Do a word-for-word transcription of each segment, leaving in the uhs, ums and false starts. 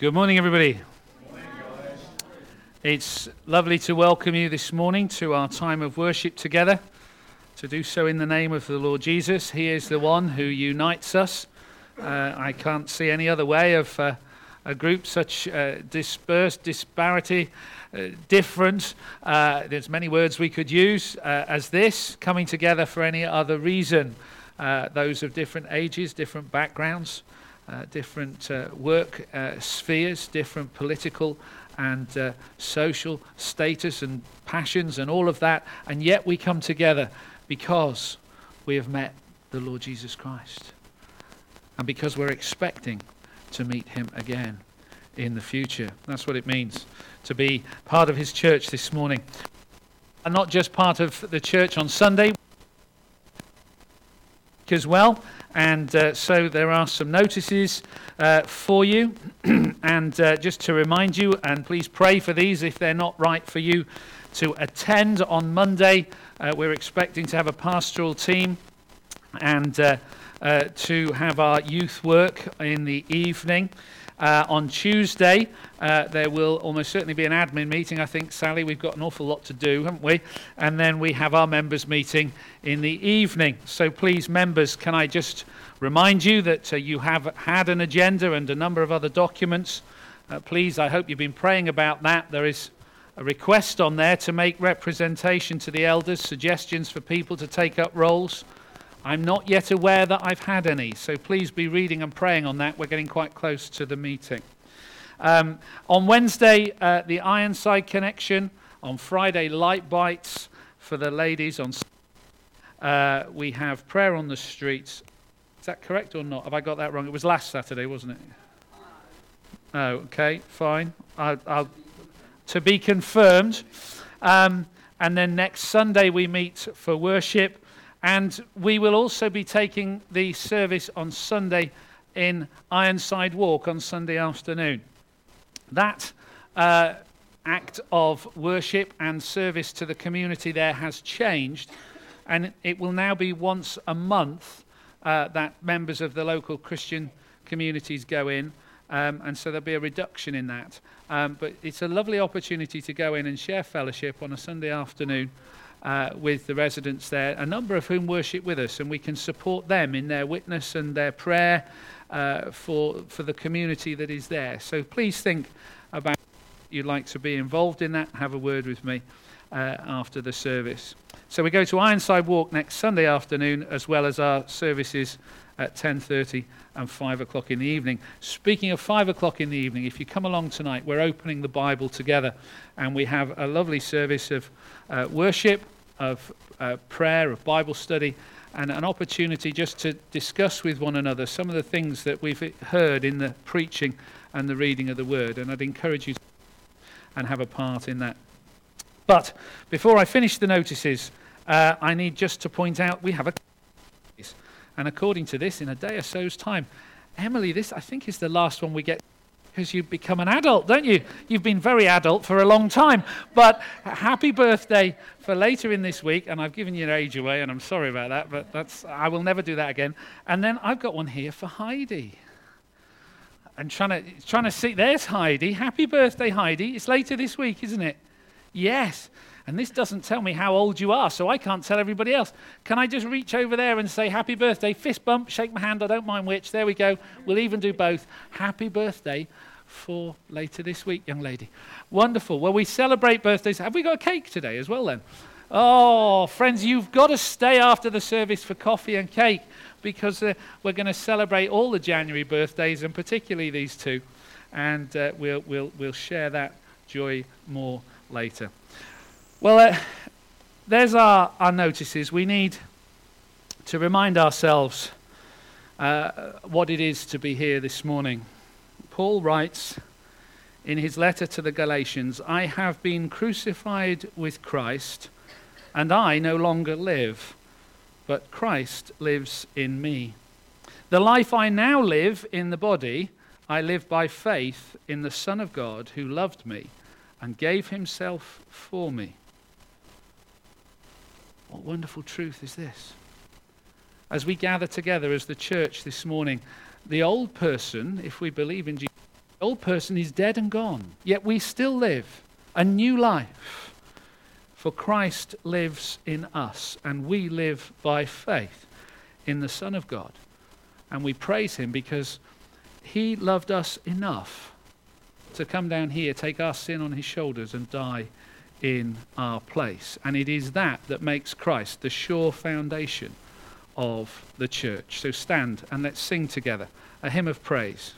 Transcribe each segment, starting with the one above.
Good morning, everybody. It's lovely to welcome you this morning to our time of worship together, to do so in the name of the Lord Jesus. He is the one who unites us. Uh, I can't see any other way of uh, a group such uh, dispersed, disparity, uh, different. Uh, there's many words we could use uh, as this, coming together for any other reason. Uh, those of different ages, different backgrounds, uh, different uh, work uh, spheres, different political and uh, social status and passions and all of that, and yet we come together because we have met the Lord Jesus Christ, and because we're expecting to meet him again in the future. That's what it means to be part of his church this morning, and not just part of the church on Sunday as well. And uh, so there are some notices uh, for you, and uh, just to remind you, and please pray for these if they're not right for you to attend on Monday. Uh, we're expecting to have a pastoral team and uh, uh, to have our youth work in the evening. Uh, on Tuesday, uh, there will almost certainly be an admin meeting. I think, Sally, we've got an awful lot to do, haven't we? And then we have our members' meeting in the evening. So please, members, can I just remind you that uh, you have had an agenda and a number of other documents. Uh, please, I hope you've been praying about that. There is a request on there to make representation to the elders, suggestions for people to take up roles. I'm not yet aware that I've had any, so please be reading and praying on that. We're getting quite close to the meeting. Um, on Wednesday, uh, the Ironside Connection. On Friday, Light Bites for the ladies. On uh, we have prayer on the streets. Is that correct or not? Have I got that wrong? It was last Saturday, wasn't it? Oh, okay, fine. I'll, I'll, to be confirmed. Um, and then next Sunday we meet for worship. And we will also be taking the service on Sunday in Ironside Walk on Sunday afternoon. That uh, act of worship and service to the community there has changed, and it will now be once a month uh, that members of the local Christian communities go in, um, and so there'll be a reduction in that. Um, but it's a lovely opportunity to go in and share fellowship on a Sunday afternoon Uh, with the residents there, a number of whom worship with us, and we can support them in their witness and their prayer uh, for for the community that is there. So please think about if you'd like to be involved in that. Have a word with me uh, after the service. So we go to Ironside Walk next Sunday afternoon, as well as our services at ten thirty and five o'clock in the evening. Speaking of five o'clock in the evening, if you come along tonight, we're opening the Bible together, and we have a lovely service of uh, worship, of uh, prayer, of Bible study, and an opportunity just to discuss with one another some of the things that we've heard in the preaching and the reading of the Word, and I'd encourage you to and have a part in that. But before I finish the notices, uh, I need just to point out we have a and according to this, in a day or so's time, Emily, this I think is the last one we get, because you've become an adult, don't you? You've been very adult for a long time. But happy birthday for later in this week, and I've given your age away, and I'm sorry about that, but that's I will never do that again. And then I've got one here for Heidi. And trying to trying to see, there's Heidi. Happy birthday, Heidi. It's later this week, isn't it? Yes. And this doesn't tell me how old you are, so I can't tell everybody else. Can I just reach over there and say happy birthday? Fist bump, shake my hand, I don't mind which. There we go. We'll even do both. Happy birthday for later this week, young lady. Wonderful. Well, we celebrate birthdays. Have we got a cake today as well then? Oh, friends, you've got to stay after the service for coffee and cake, because uh, we're going to celebrate all the January birthdays, and particularly these two. And uh, we'll, we'll, we'll share that joy more later. Well, uh, there's our, our notices. We need to remind ourselves uh, what it is to be here this morning. Paul writes in his letter to the Galatians, I have been crucified with Christ, and I no longer live, but Christ lives in me. The life I now live in the body, I live by faith in the Son of God who loved me and gave himself for me. What wonderful truth is this? As we gather together as the church this morning, the old person, if we believe in Jesus, The old person is dead and gone, yet we still live a new life. For Christ lives in us, and we live by faith in the Son of God. And we praise him because he loved us enough to come down here, take our sin on his shoulders and die in our place. And it is that that makes Christ the sure foundation of the church. So stand and let's sing together a hymn of praise.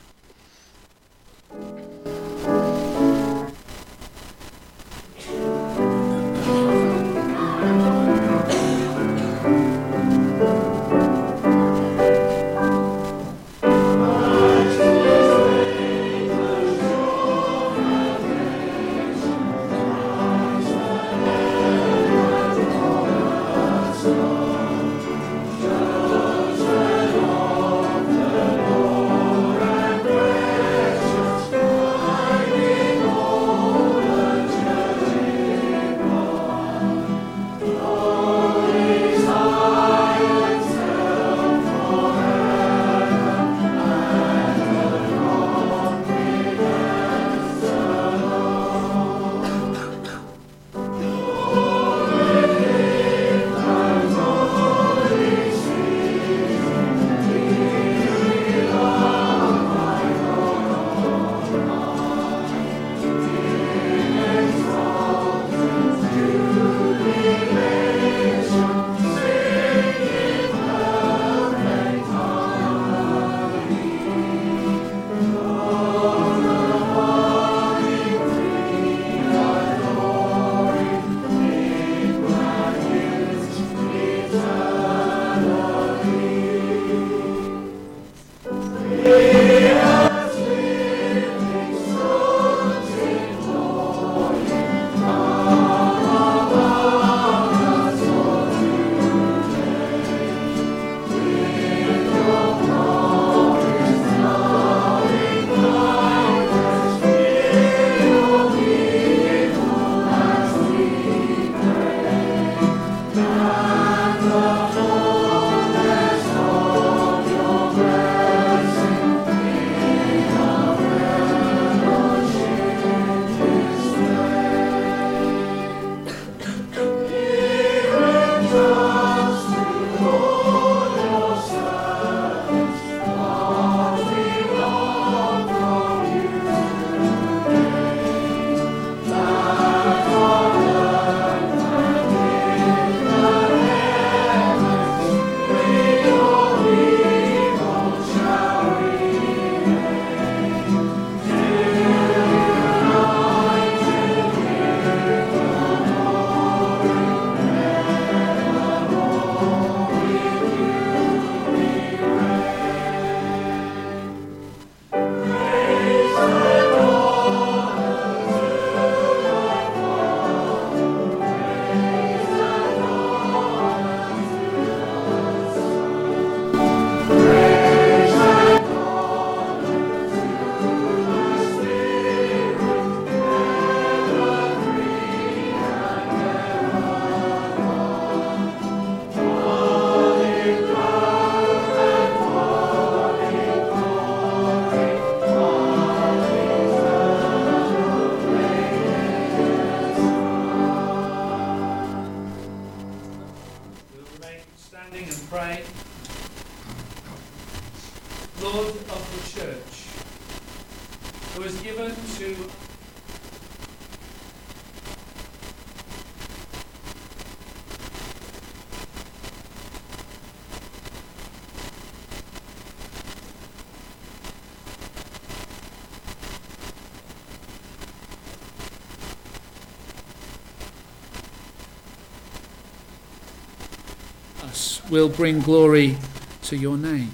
Will bring glory to your name.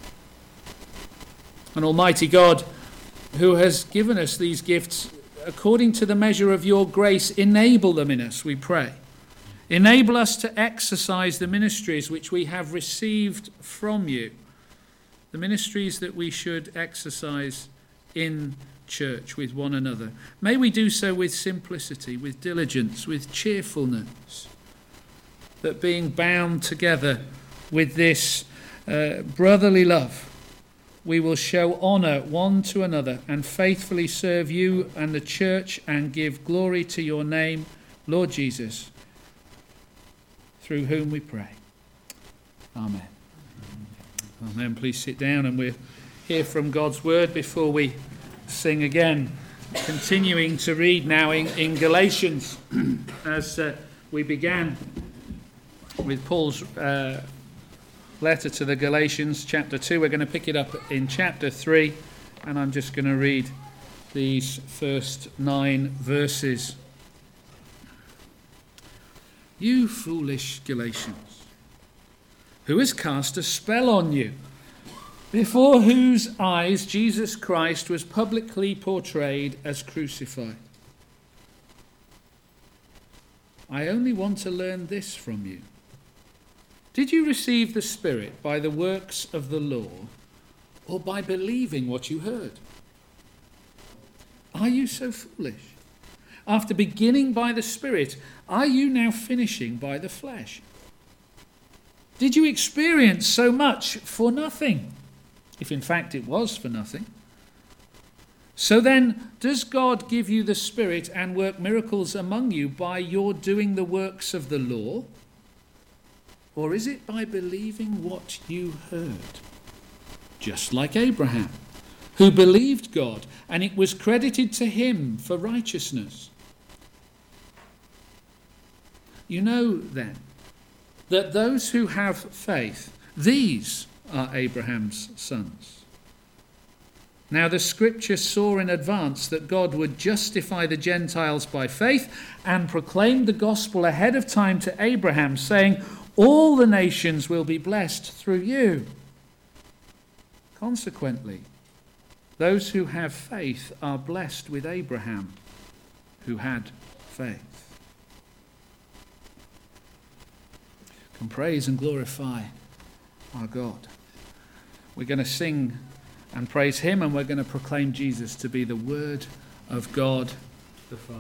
And Almighty God, who has given us these gifts according to the measure of your grace, enable them in us, we pray. Enable us to exercise the ministries which we have received from you, the ministries that we should exercise in church with one another. May we do so with simplicity, with diligence, with cheerfulness, that being bound together with this uh, brotherly love, we will show honour one to another and faithfully serve you and the church and give glory to your name, Lord Jesus, through whom we pray. Amen. Amen. Please sit down and we'll hear from God's word before we sing again. Continuing to read now in, in Galatians as uh, we began with Paul's uh, letter to the Galatians, chapter two. We're going to pick it up in chapter three, and I'm just going to read these first nine verses. You foolish Galatians, who has cast a spell on you, before whose eyes Jesus Christ was publicly portrayed as crucified? I only want to learn this from you. Did you receive the Spirit by the works of the law, or by believing what you heard? Are you so foolish? After beginning by the Spirit, are you now finishing by the flesh? Did you experience so much for nothing? If in fact it was for nothing. So then, does God give you the Spirit and work miracles among you by your doing the works of the law? Or is it by believing what you heard? Just like Abraham, who believed God, and it was credited to him for righteousness. You know then that those who have faith, these are Abraham's sons. Now the scripture saw in advance that God would justify the Gentiles by faith and proclaimed the gospel ahead of time to Abraham, saying, all the nations will be blessed through you. Consequently, those who have faith are blessed with Abraham, who had faith. Can praise and glorify our God. We're going to sing and praise him, and we're going to proclaim Jesus to be the Word of God the Father.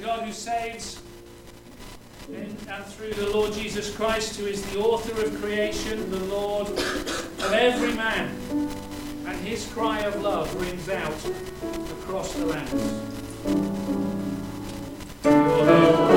God who saves in and through the Lord Jesus Christ, who is the author of creation, the Lord of every man, and his cry of love rings out across the lands. You're the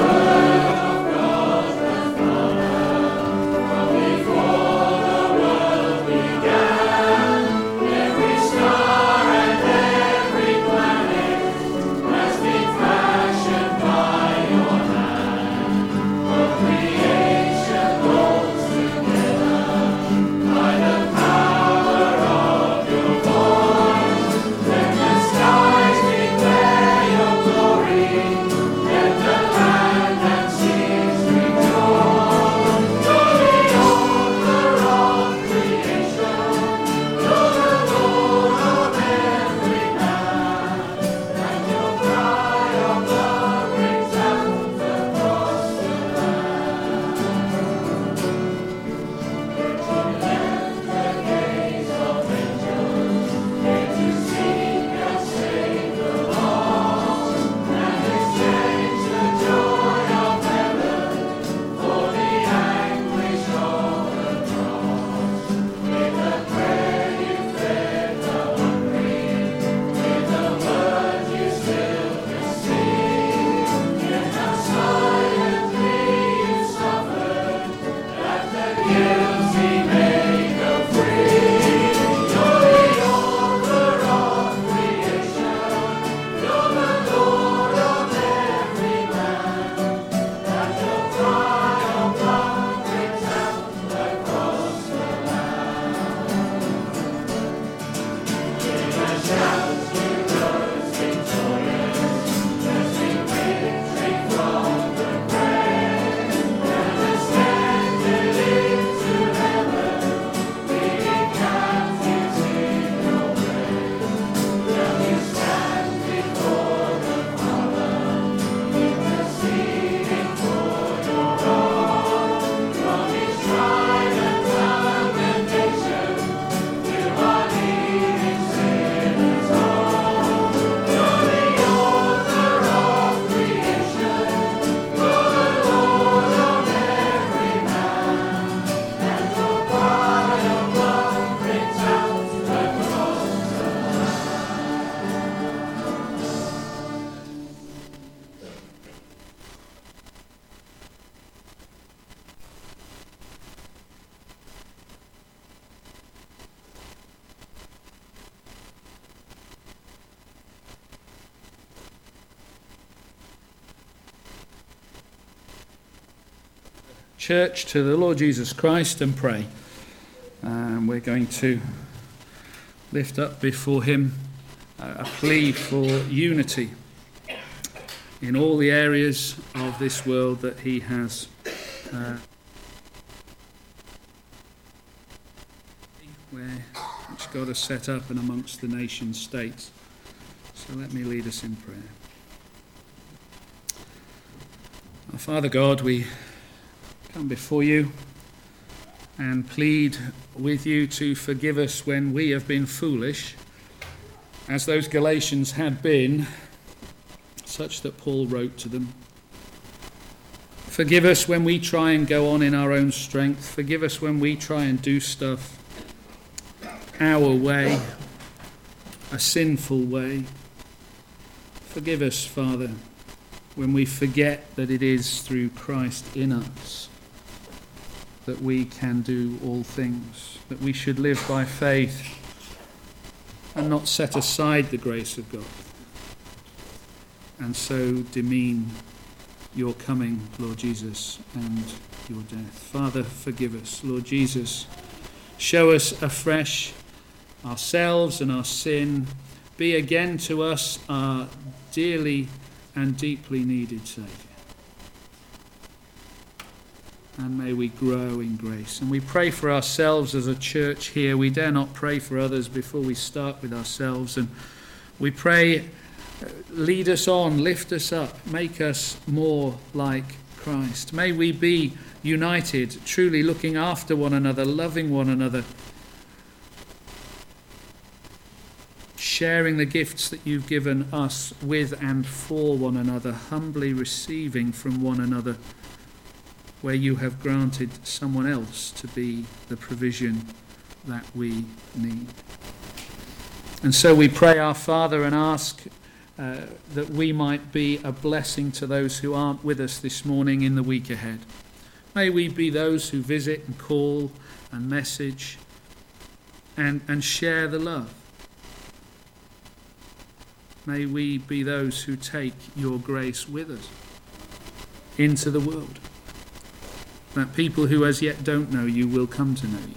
church to the Lord Jesus Christ and pray. And we're going to lift up before him a plea for unity in all the areas of this world that he has uh, where which God has set up and amongst the nation states. So let me lead us in prayer. Our Father God, we come before you and plead with you to forgive us when we have been foolish, as those Galatians had been, such that Paul wrote to them. Forgive us when we try and go on in our own strength. Forgive us when we try and do stuff our way, a sinful way. Forgive us, Father, when we forget that it is through Christ in us that we can do all things, that we should live by faith and not set aside the grace of God, and so demean your coming, Lord Jesus, and your death. Father, forgive us. Lord Jesus, show us afresh ourselves and our sin. Be again to us our dearly and deeply needed Saviour. And may we grow in grace. And we pray for ourselves as a church here. We dare not pray for others before we start with ourselves. And we pray, lead us on, lift us up, make us more like Christ. May we be united, truly looking after one another, loving one another, sharing the gifts that you've given us with and for one another, humbly receiving from one another where you have granted someone else to be the provision that we need. And so we pray, our Father, and ask uh, that we might be a blessing to those who aren't with us this morning in the week ahead. May we be those who visit and call and message and, and share the love. May we be those who take your grace with us into the world, that people who as yet don't know you will come to know you.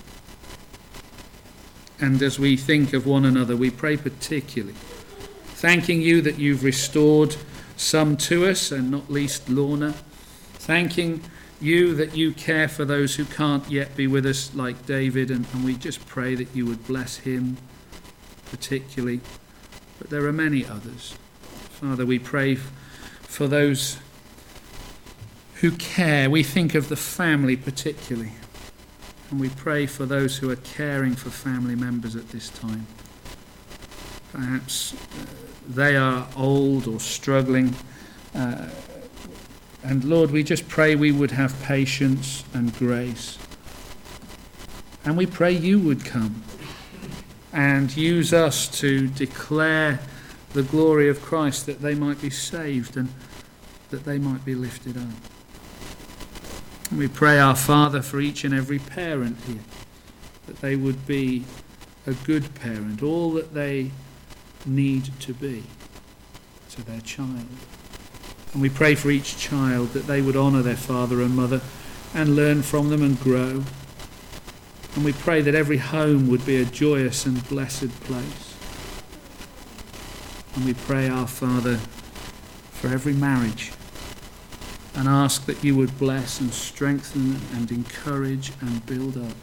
And as we think of one another, we pray particularly, thanking you that you've restored some to us, and not least Lorna, thanking you that you care for those who can't yet be with us, like David, and, and we just pray that you would bless him particularly. But there are many others. Father, we pray for those who care. We think of the family particularly, and we pray for those who are caring for family members at this time. Perhaps uh, they are old or struggling, uh, and Lord, we just pray we would have patience and grace. And we pray you would come and use us to declare the glory of Christ, that they might be saved and that they might be lifted up. And we pray, our Father, for each and every parent here, that they would be a good parent, all that they need to be to their child. And we pray for each child that they would honour their father and mother and learn from them and grow. And we pray that every home would be a joyous and blessed place. And we pray, our Father, for every marriage, and ask that you would bless and strengthen and encourage and build up,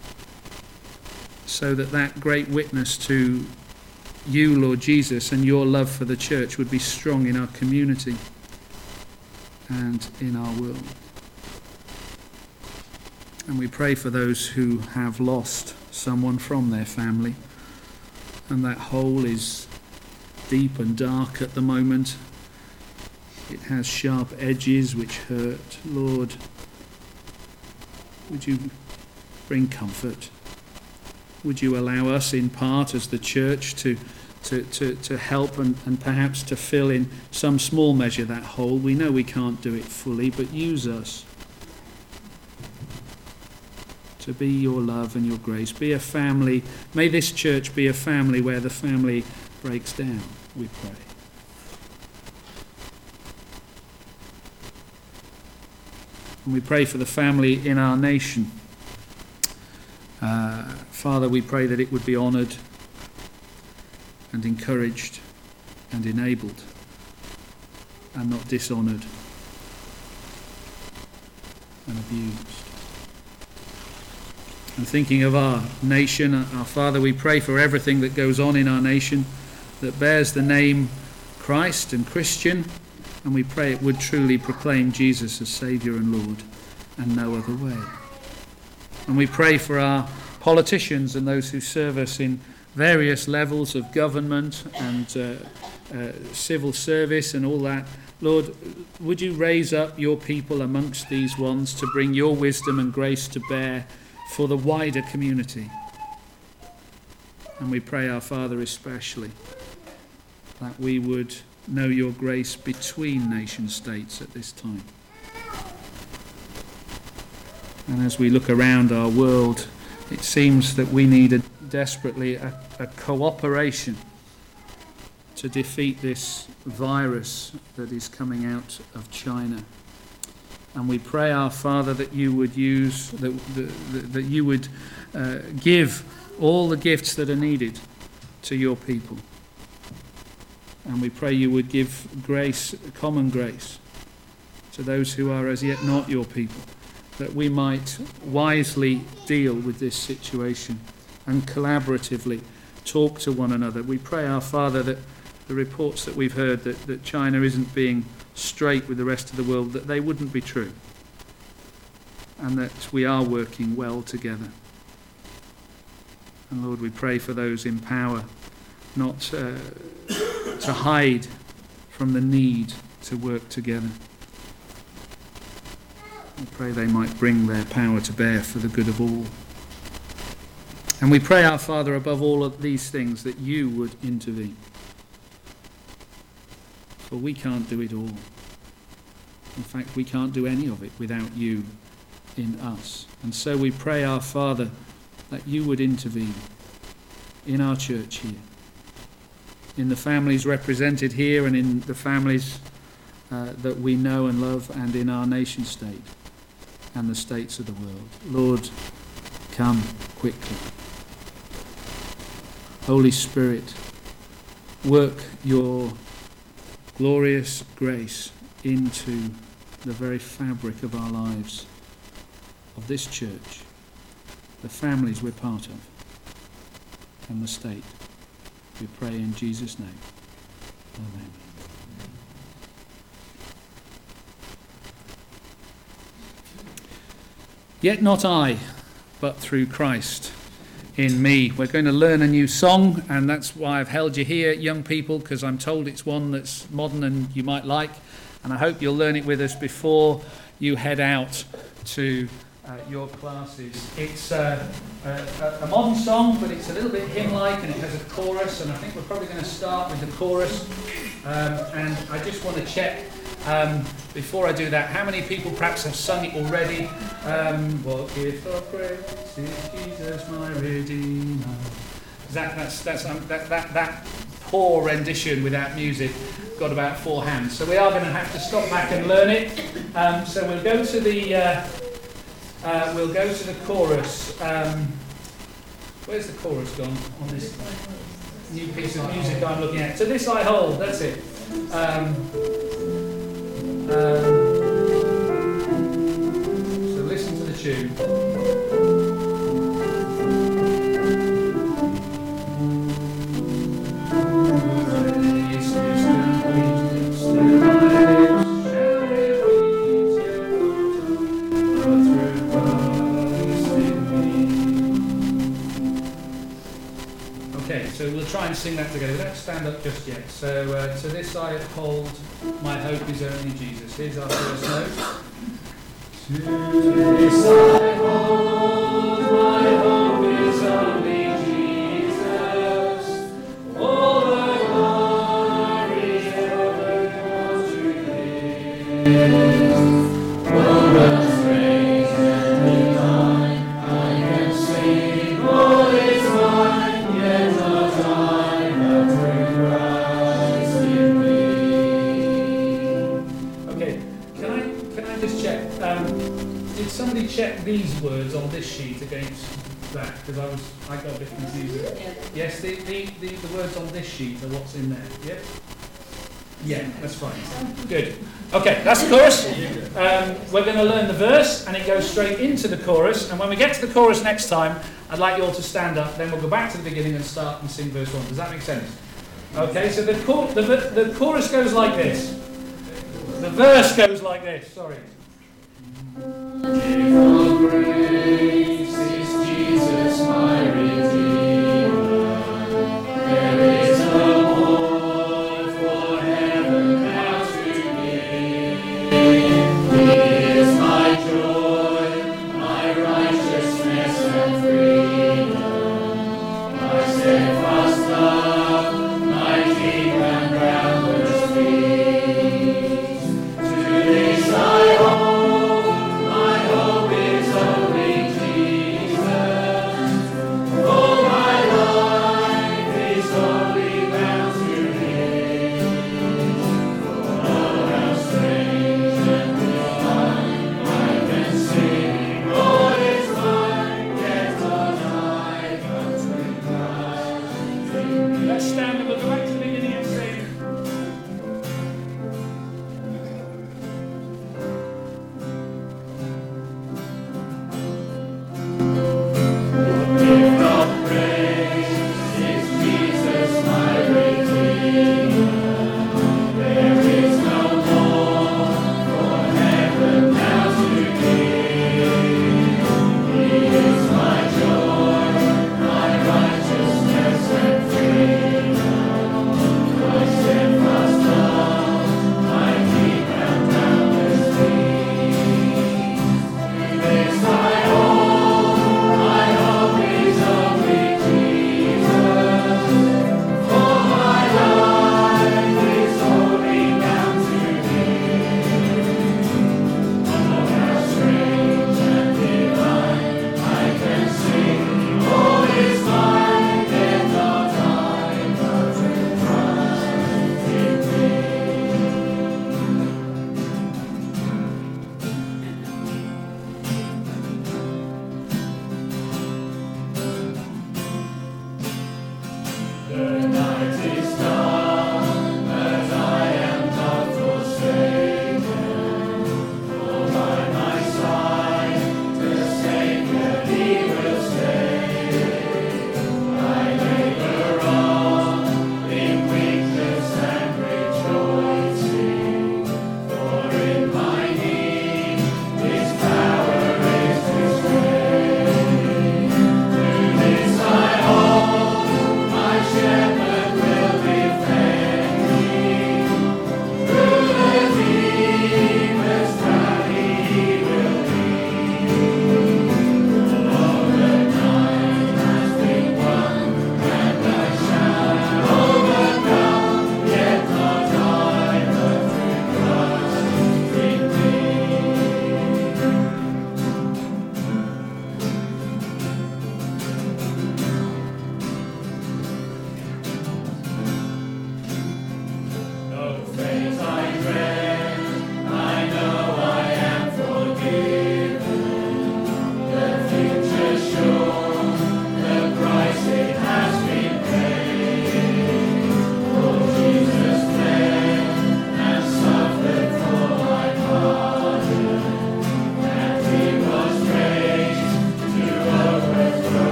so that that great witness to you, Lord Jesus, and your love for the church would be strong in our community and in our world. And we pray for those who have lost someone from their family, and that hole is deep and dark at the moment. It has sharp edges which hurt. Lord, would you bring comfort? Would you allow us in part as the church to to, to, to help and, and perhaps to fill in some small measure that hole? We know we can't do it fully, but use us to be your love and your grace. Be a family. May this church be a family where the family breaks down, we pray. And we pray for the family in our nation. Uh, Father, we pray that it would be honoured and encouraged and enabled and not dishonoured and abused. And thinking of our nation, our Father, we pray for everything that goes on in our nation that bears the name Christ and Christian, and we pray it would truly proclaim Jesus as Saviour and Lord and no other way. And we pray for our politicians and those who serve us in various levels of government and uh, uh, civil service and all that. Lord, would you raise up your people amongst these ones to bring your wisdom and grace to bear for the wider community. And we pray, our Father, especially that we would know your grace between nation states at this time. And as we look around our world, it seems that we need a, desperately a, a cooperation to defeat this virus that is coming out of China. And we pray, our Father, that you would use, that, that, that you would uh, give all the gifts that are needed to your people. And we pray you would give grace, common grace, to those who are as yet not your people, that we might wisely deal with this situation and collaboratively talk to one another. We pray, our Father, that the reports that we've heard that, that China isn't being straight with the rest of the world, that they wouldn't be true, and that we are working well together. And Lord, we pray for those in power not uh, to hide from the need to work together. We pray they might bring their power to bear for the good of all. And we pray, our Father, above all of these things, that you would intervene. For we can't do it all. In fact, we can't do any of it without you in us. And so we pray, our Father, that you would intervene in our church here, in the families represented here and in the families uh, that we know and love, and in our nation state and the states of the world. Lord, come quickly. Holy Spirit, work your glorious grace into the very fabric of our lives, of this church, the families we're part of, and the state. We pray in Jesus' name. Amen. Yet not I, but through Christ in me. We're going to learn a new song, and that's why I've held you here, young people, because I'm told it's one that's modern and you might like, and I hope you'll learn it with us before you head out to uh, your classes. It's uh, a, a modern song, but it's a little bit hymn-like, and it has a chorus, and I think we're probably going to start with the chorus. Um, and I just want to check, um, before I do that, how many people perhaps have sung it already? Um, what gift of grace is Jesus my Redeemer? That, that's, that's, um, that, that, that poor rendition without music got about four hands. So we are going to have to stop back and learn it. Um, so we'll go to the uh, uh, we'll go to the chorus. Um, where's the chorus gone on this new piece of music I'm looking at? To this I hold. That's it. Um, um, so listen to the tune. So we'll try and sing that together. We don't stand up just yet. So, uh, to this I hold, my hope is only Jesus. Here's our first note. To this I hold, my hope is only Jesus. All the glory ever comes to Him. Oh, the praise and the time I can sing, all is mine, yet not I, but through Christ in me. Okay, can I can I just check? Um, did somebody check these words on this sheet against that? Because I was I got a bit confused. Yeah. Yes, the, the, the, the words on this sheet are what's in there. Yeah. Yeah, that's fine. Good. Okay, that's the chorus. Um, we're going to learn the verse, and it goes straight into the chorus. And when we get to the chorus next time, I'd like you all to stand up. Then we'll go back to the beginning and start and sing verse one. Does that make sense? Okay, so the, chor- the, the chorus goes like this. The verse goes like this. Sorry. Give all grace is Jesus my Redeemer. There is no more for heaven now to give. He is my joy, my righteousness and freedom, my steadfast love, my deep and boundless peace. To this I hold, my hope is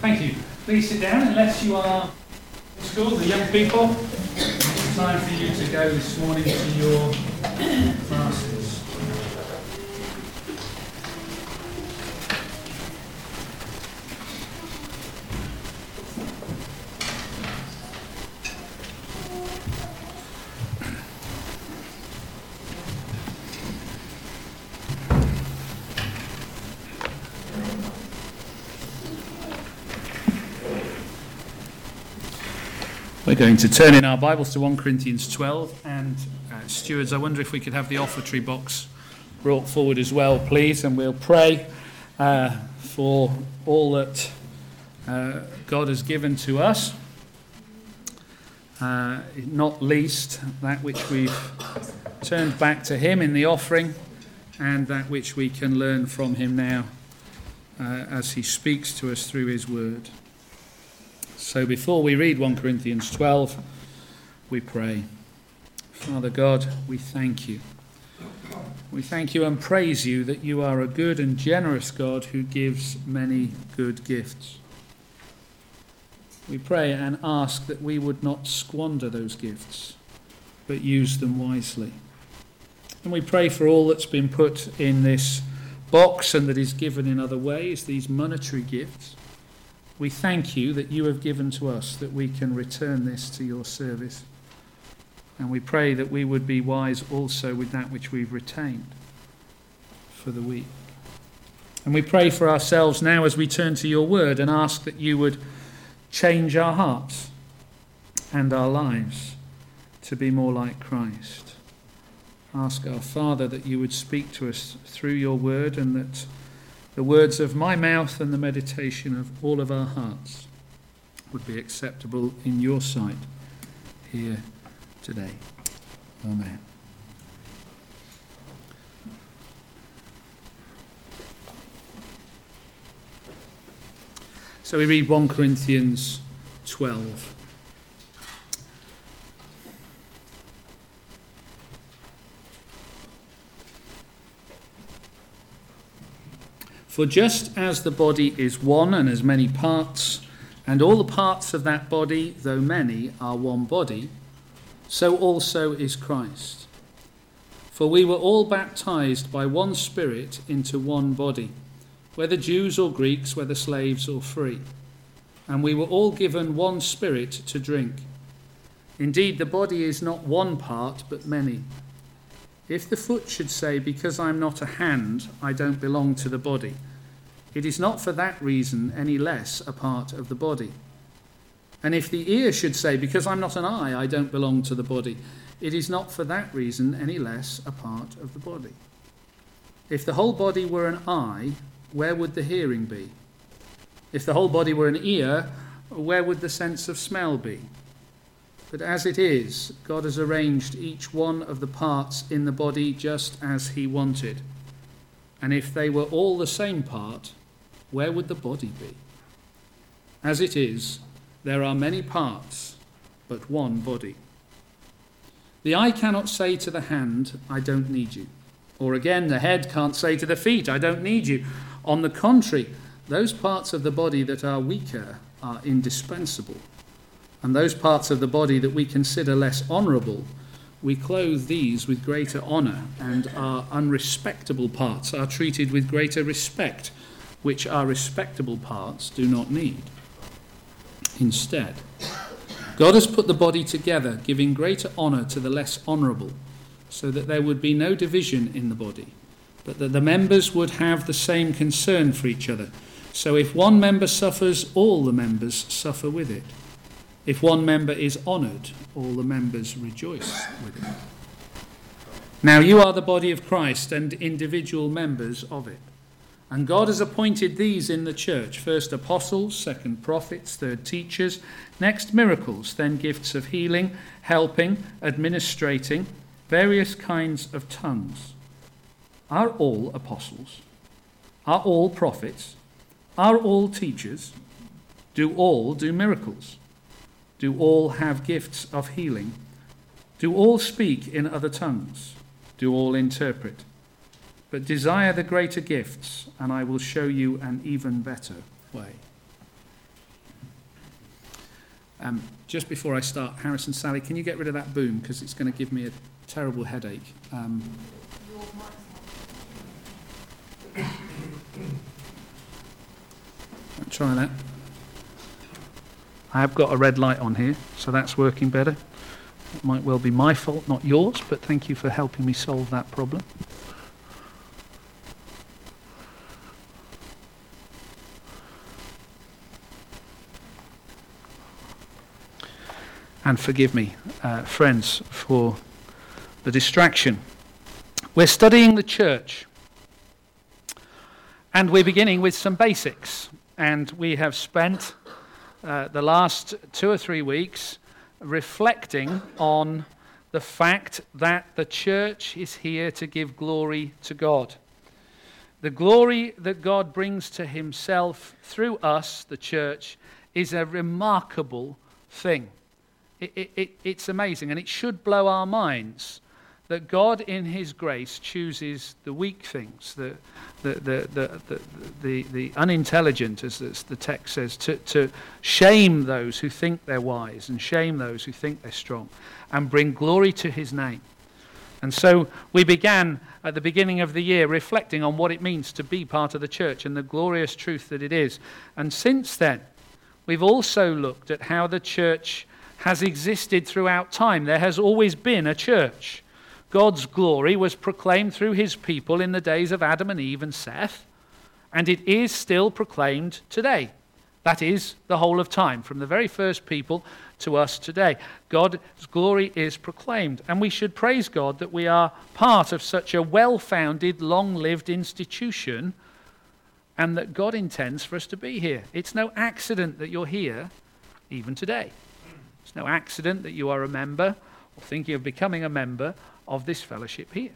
Thank you. Please sit down unless you are in school, the young people. It's time for you to go this morning to your classes. We're going to turn in our Bibles to First Corinthians twelve, and uh, stewards, I wonder if we could have the offertory box brought forward as well, please, and we'll pray uh, for all that uh, God has given to us, uh, not least that which we've turned back to him in the offering, and that which we can learn from him now uh, as he speaks to us through his word. So before we read First Corinthians twelve, we pray. Father God, we thank you. We thank you and praise you that you are a good and generous God who gives many good gifts. We pray and ask that we would not squander those gifts, but use them wisely. And we pray for all that's been put in this box and that is given in other ways, these monetary gifts. We thank you that you have given to us that we can return this to your service. And we pray that we would be wise also with that which we've retained for the week. And we pray for ourselves now as we turn to your word and ask that you would change our hearts and our lives to be more like Christ. Ask our Father that you would speak to us through your word, and that the words of my mouth and the meditation of all of our hearts would be acceptable in your sight here today. Amen. So we read First Corinthians twelve. For just as the body is one and has many parts, and all the parts of that body, though many, are one body, so also is Christ. For we were all baptized by one Spirit into one body, whether Jews or Greeks, whether slaves or free. And we were all given one Spirit to drink. Indeed, the body is not one part, but many. If the foot should say, because I'm not a hand, I don't belong to the body, it is not for that reason any less a part of the body. And if the ear should say, because I'm not an eye, I don't belong to the body, it is not for that reason any less a part of the body. If the whole body were an eye, where would the hearing be? If the whole body were an ear, where would the sense of smell be? But as it is, God has arranged each one of the parts in the body just as he wanted. And if they were all the same part, where would the body be? As it is, there are many parts, but one body. The eye cannot say to the hand, I don't need you. Or again, the head can't say to the feet, I don't need you. On the contrary, those parts of the body that are weaker are indispensable. And those parts of the body that we consider less honourable, we clothe these with greater honour, and our unrespectable parts are treated with greater respect, which our respectable parts do not need. Instead, God has put the body together, giving greater honour to the less honourable, so that there would be no division in the body, but that the members would have the same concern for each other. So if one member suffers, all the members suffer with it. If one member is honoured, all the members rejoice with it. Now you are the body of Christ and individual members of it. And God has appointed these in the church, first apostles, second prophets, third teachers, next miracles, then gifts of healing, helping, administrating, various kinds of tongues. Are all apostles? Are all prophets? Are all teachers? Do all do miracles? Do all have gifts of healing? Do all speak in other tongues? Do all interpret? But desire the greater gifts, and I will show you an even better way. Um, just before I start, Harrison, Sally, can you get rid of that boom, because it's going to give me a terrible headache. Um, try that. I have got a red light on here, so that's working better. It might well be my fault, not yours, but thank you for helping me solve that problem. And forgive me, uh, friends, for the distraction. We're studying the church, and we're beginning with some basics. And we have spent uh, the last two or three weeks reflecting on the fact that the church is here to give glory to God. The glory that God brings to himself through us, the church, is a remarkable thing. It, it, it, it's amazing, and it should blow our minds that God in his grace chooses the weak things, the the the the the, the, the unintelligent, as the text says, to, to shame those who think they're wise and shame those who think they're strong, and bring glory to his name. And so we began at the beginning of the year reflecting on what it means to be part of the church and the glorious truth that it is. And since then, we've also looked at how the church has existed throughout time. There has always been a church. God's glory was proclaimed through his people in the days of Adam and Eve and Seth, and it is still proclaimed today. That is the whole of time, from the very first people to us today. God's glory is proclaimed, and we should praise God that we are part of such a well-founded, long-lived institution, and that God intends for us to be here. It's no accident that you're here even today. It's no accident that you are a member or thinking of becoming a member of this fellowship here.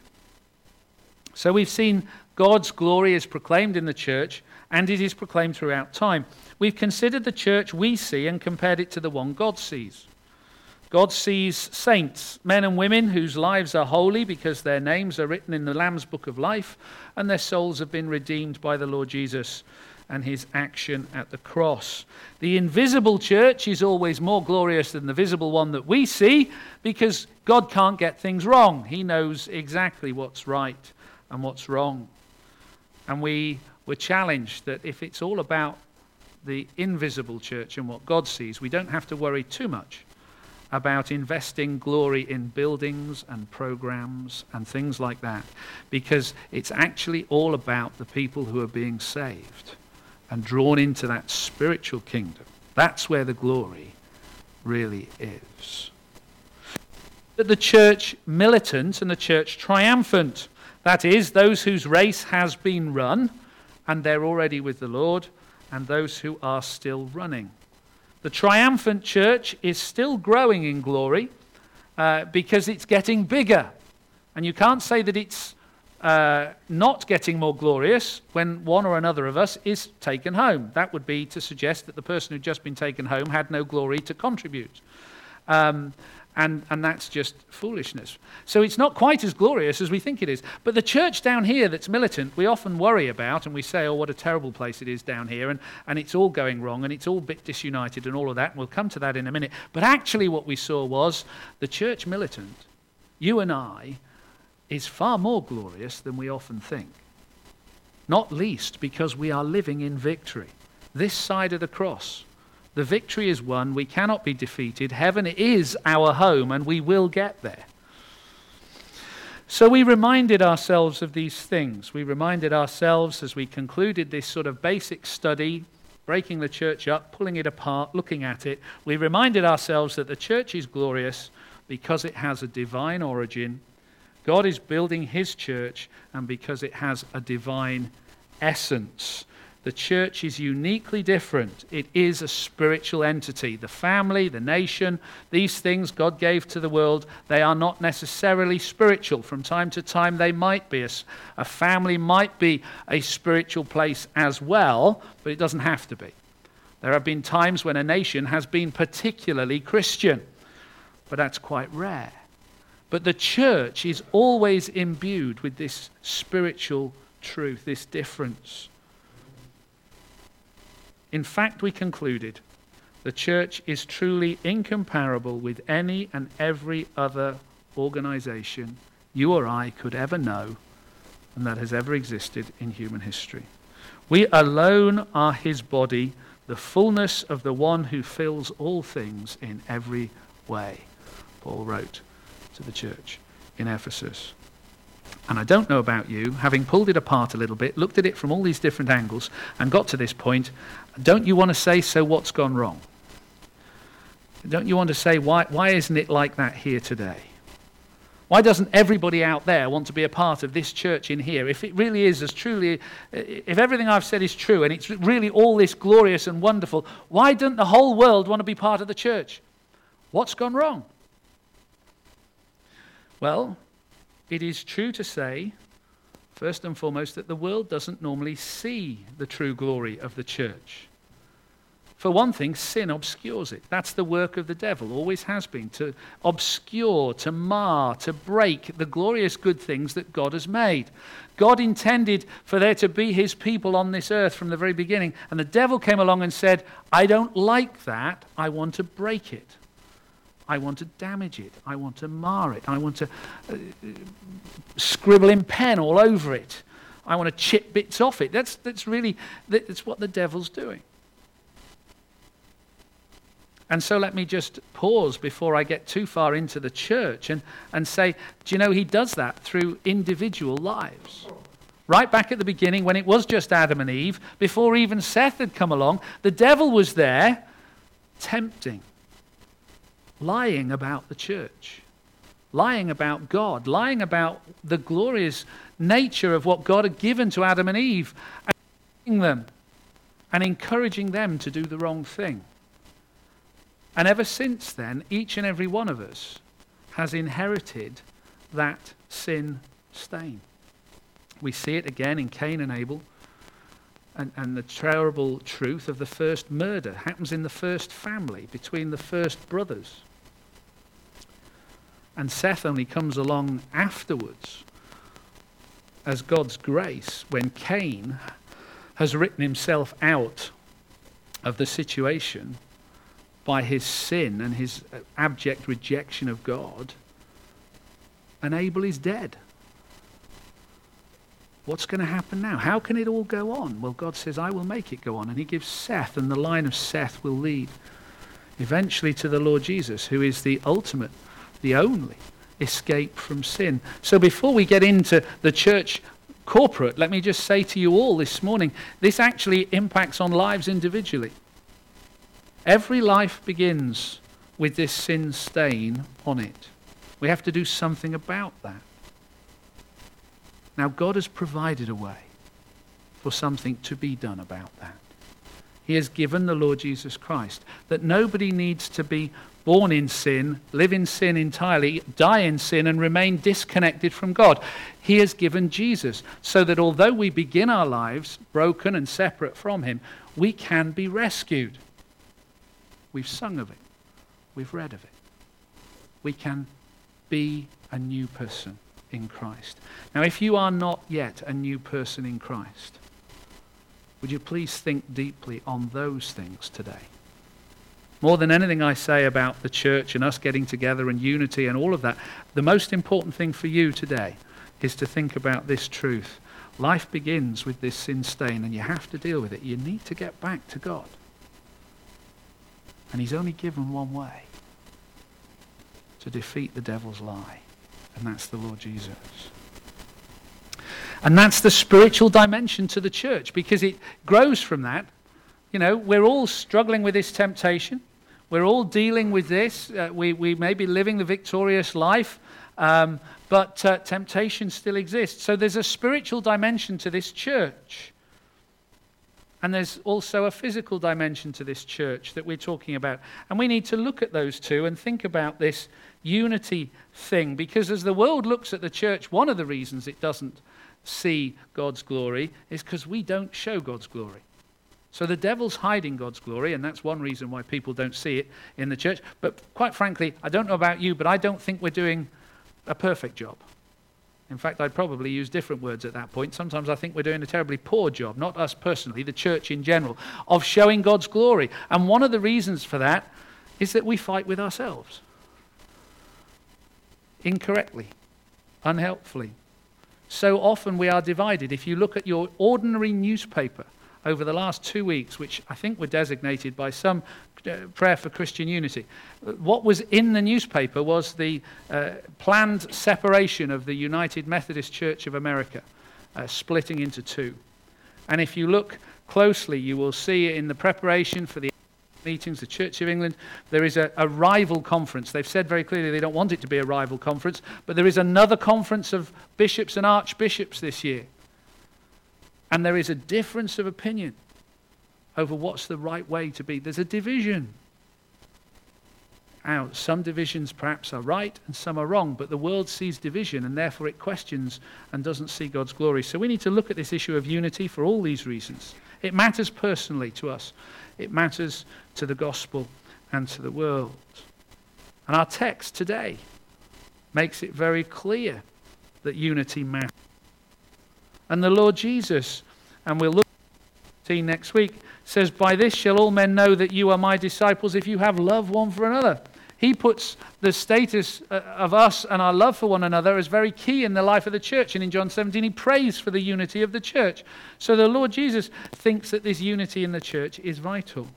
So we've seen God's glory is proclaimed in the church, and it is proclaimed throughout time. We've considered the church we see and compared it to the one God sees. God sees saints, men and women whose lives are holy because their names are written in the Lamb's Book of Life and their souls have been redeemed by the Lord Jesus and his action at the cross. The invisible church is always more glorious than the visible one that we see because God can't get things wrong. He knows exactly what's right and what's wrong. And we were challenged that if it's all about the invisible church and what God sees, we don't have to worry too much about investing glory in buildings and programs and things like that, because it's actually all about the people who are being saved and drawn into that spiritual kingdom. That's where the glory really is. But the church militant and the church triumphant, that is, those whose race has been run and they're already with the Lord, and those who are still running. The triumphant church is still growing in glory uh, because it's getting bigger. And you can't say that it's uh, not getting more glorious when one or another of us is taken home. That would be to suggest that the person who'd just been taken home had no glory to contribute. Um, and, and that's just foolishness. So it's not quite as glorious as we think it is. But the church down here that's militant, we often worry about, and we say, oh, what a terrible place it is down here, and, and it's all going wrong, and it's all a bit disunited and all of that, and we'll come to that in a minute. But actually what we saw was the church militant, you and I, is far more glorious than we often think. Not least because we are living in victory. This side of the cross, the victory is won. We cannot be defeated. Heaven is our home, and we will get there. So we reminded ourselves of these things. We reminded ourselves as we concluded this sort of basic study, breaking the church up, pulling it apart, looking at it. We reminded ourselves that the church is glorious because it has a divine origin. God is building his church, and because it has a divine essence. The church is uniquely different. It is a spiritual entity. The family, the nation, these things God gave to the world, they are not necessarily spiritual. From time to time they might be. A, a family might be a spiritual place as well, but it doesn't have to be. There have been times when a nation has been particularly Christian, but that's quite rare. But the church is always imbued with this spiritual truth, this difference. In fact, we concluded The church is truly incomparable with any and every other organization you or I could ever know and that has ever existed in human history. We alone are his body, the fullness of the one who fills all things in every way, Paul wrote to the church in Ephesus. And I don't know about you, having pulled it apart a little bit, looked at it from all these different angles, and got to this point, don't you want to say, so what's gone wrong? Don't you want to say, why, why isn't it like that here today? Why doesn't everybody out there want to be a part of this church in here? If it really is as truly, if everything I've said is true, and it's really all this glorious and wonderful, why doesn't the whole world want to be part of the church? What's gone wrong? Well, it is true to say, first and foremost, that the world doesn't normally see the true glory of the church. For one thing, sin obscures it. That's the work of the devil, always has been, to obscure, to mar, to break the glorious good things that God has made. God intended for there to be his people on this earth from the very beginning, and the devil came along and said, I don't like that, I want to break it. I want to damage it. I want to mar it. I want to uh, scribble in pen all over it. I want to chip bits off it. That's, that's really, that's what the devil's doing. And so let me just pause before I get too far into the church and, and say, do you know, he does that through individual lives. Right back at the beginning, when it was just Adam and Eve, before even Seth had come along, the devil was there tempting, lying about the church, lying about God, lying about the glorious nature of what God had given to Adam and Eve, and them and encouraging them to do the wrong thing. And ever since then, each and every one of us has inherited that sin stain. We see it again in Cain and Abel, and, and the terrible truth of the first murder happens in the first family, between the first brothers. And Seth only comes along afterwards as God's grace, when Cain has written himself out of the situation by his sin and his abject rejection of God, and Abel is dead. What's going to happen now? How can it all go on? Well, God says, I will make it go on. And he gives Seth, and the line of Seth will lead eventually to the Lord Jesus, who is the ultimate, the only escape from sin. So before we get into the church corporate, let me just say to you all this morning, this actually impacts on lives individually. Every life begins with this sin stain on it. We have to do something about that. Now, God has provided a way for something to be done about that. He has given the Lord Jesus Christ, that nobody needs to be born in sin, live in sin entirely, die in sin, and remain disconnected from God. He has given Jesus, so that although we begin our lives broken and separate from him, we can be rescued. We've sung of it. We've read of it. We can be a new person in Christ. Now, if you are not yet a new person in Christ, would you please think deeply on those things today? More than anything I say about the church and us getting together and unity and all of that, the most important thing for you today is to think about this truth. Life begins with this sin stain, and you have to deal with it. You need to get back to God. And he's only given one way to defeat the devil's lie, and that's the Lord Jesus. And that's the spiritual dimension to the church, because it grows from that. You know, we're all struggling with this temptation. We're all dealing with this. Uh, we, we may be living the victorious life, um, but uh, temptation still exists. So there's a spiritual dimension to this church. And there's also a physical dimension to this church that we're talking about. And we need to look at those two and think about this unity thing. Because as the world looks at the church, one of the reasons it doesn't see God's glory is because we don't show God's glory. So the devil's hiding God's glory, and that's one reason why people don't see it in the church. But quite frankly, I don't know about you, but I don't think we're doing a perfect job. In fact, I'd probably use different words at that point. Sometimes I think we're doing a terribly poor job, not us personally, the church in general, of showing God's glory. And one of the reasons for that is that we fight with ourselves. Incorrectly, unhelpfully. So often we are divided. If you look at your ordinary newspaper over the last two weeks, which I think were designated by some uh, Prayer for Christian Unity, what was in the newspaper was the uh, planned separation of the United Methodist Church of America, uh, splitting into two. And if you look closely, you will see in the preparation for the meetings, the Church of England, there is a, a rival conference. They've said very clearly they don't want it to be a rival conference, but there is another conference of bishops and archbishops this year. And there is a difference of opinion over what's the right way to be. There's a division. Now, some divisions perhaps are right and some are wrong, but the world sees division and therefore it questions and doesn't see God's glory. So we need to look at this issue of unity for all these reasons. It matters personally to us. It matters to the gospel and to the world. And our text today makes it very clear that unity matters. And the Lord Jesus, and we'll look at it next week, says, "By this shall all men know that you are my disciples, if you have love one for another." He puts the status of us and our love for one another as very key in the life of the church. And in John seventeen, he prays for the unity of the church. So the Lord Jesus thinks that this unity in the church is vital.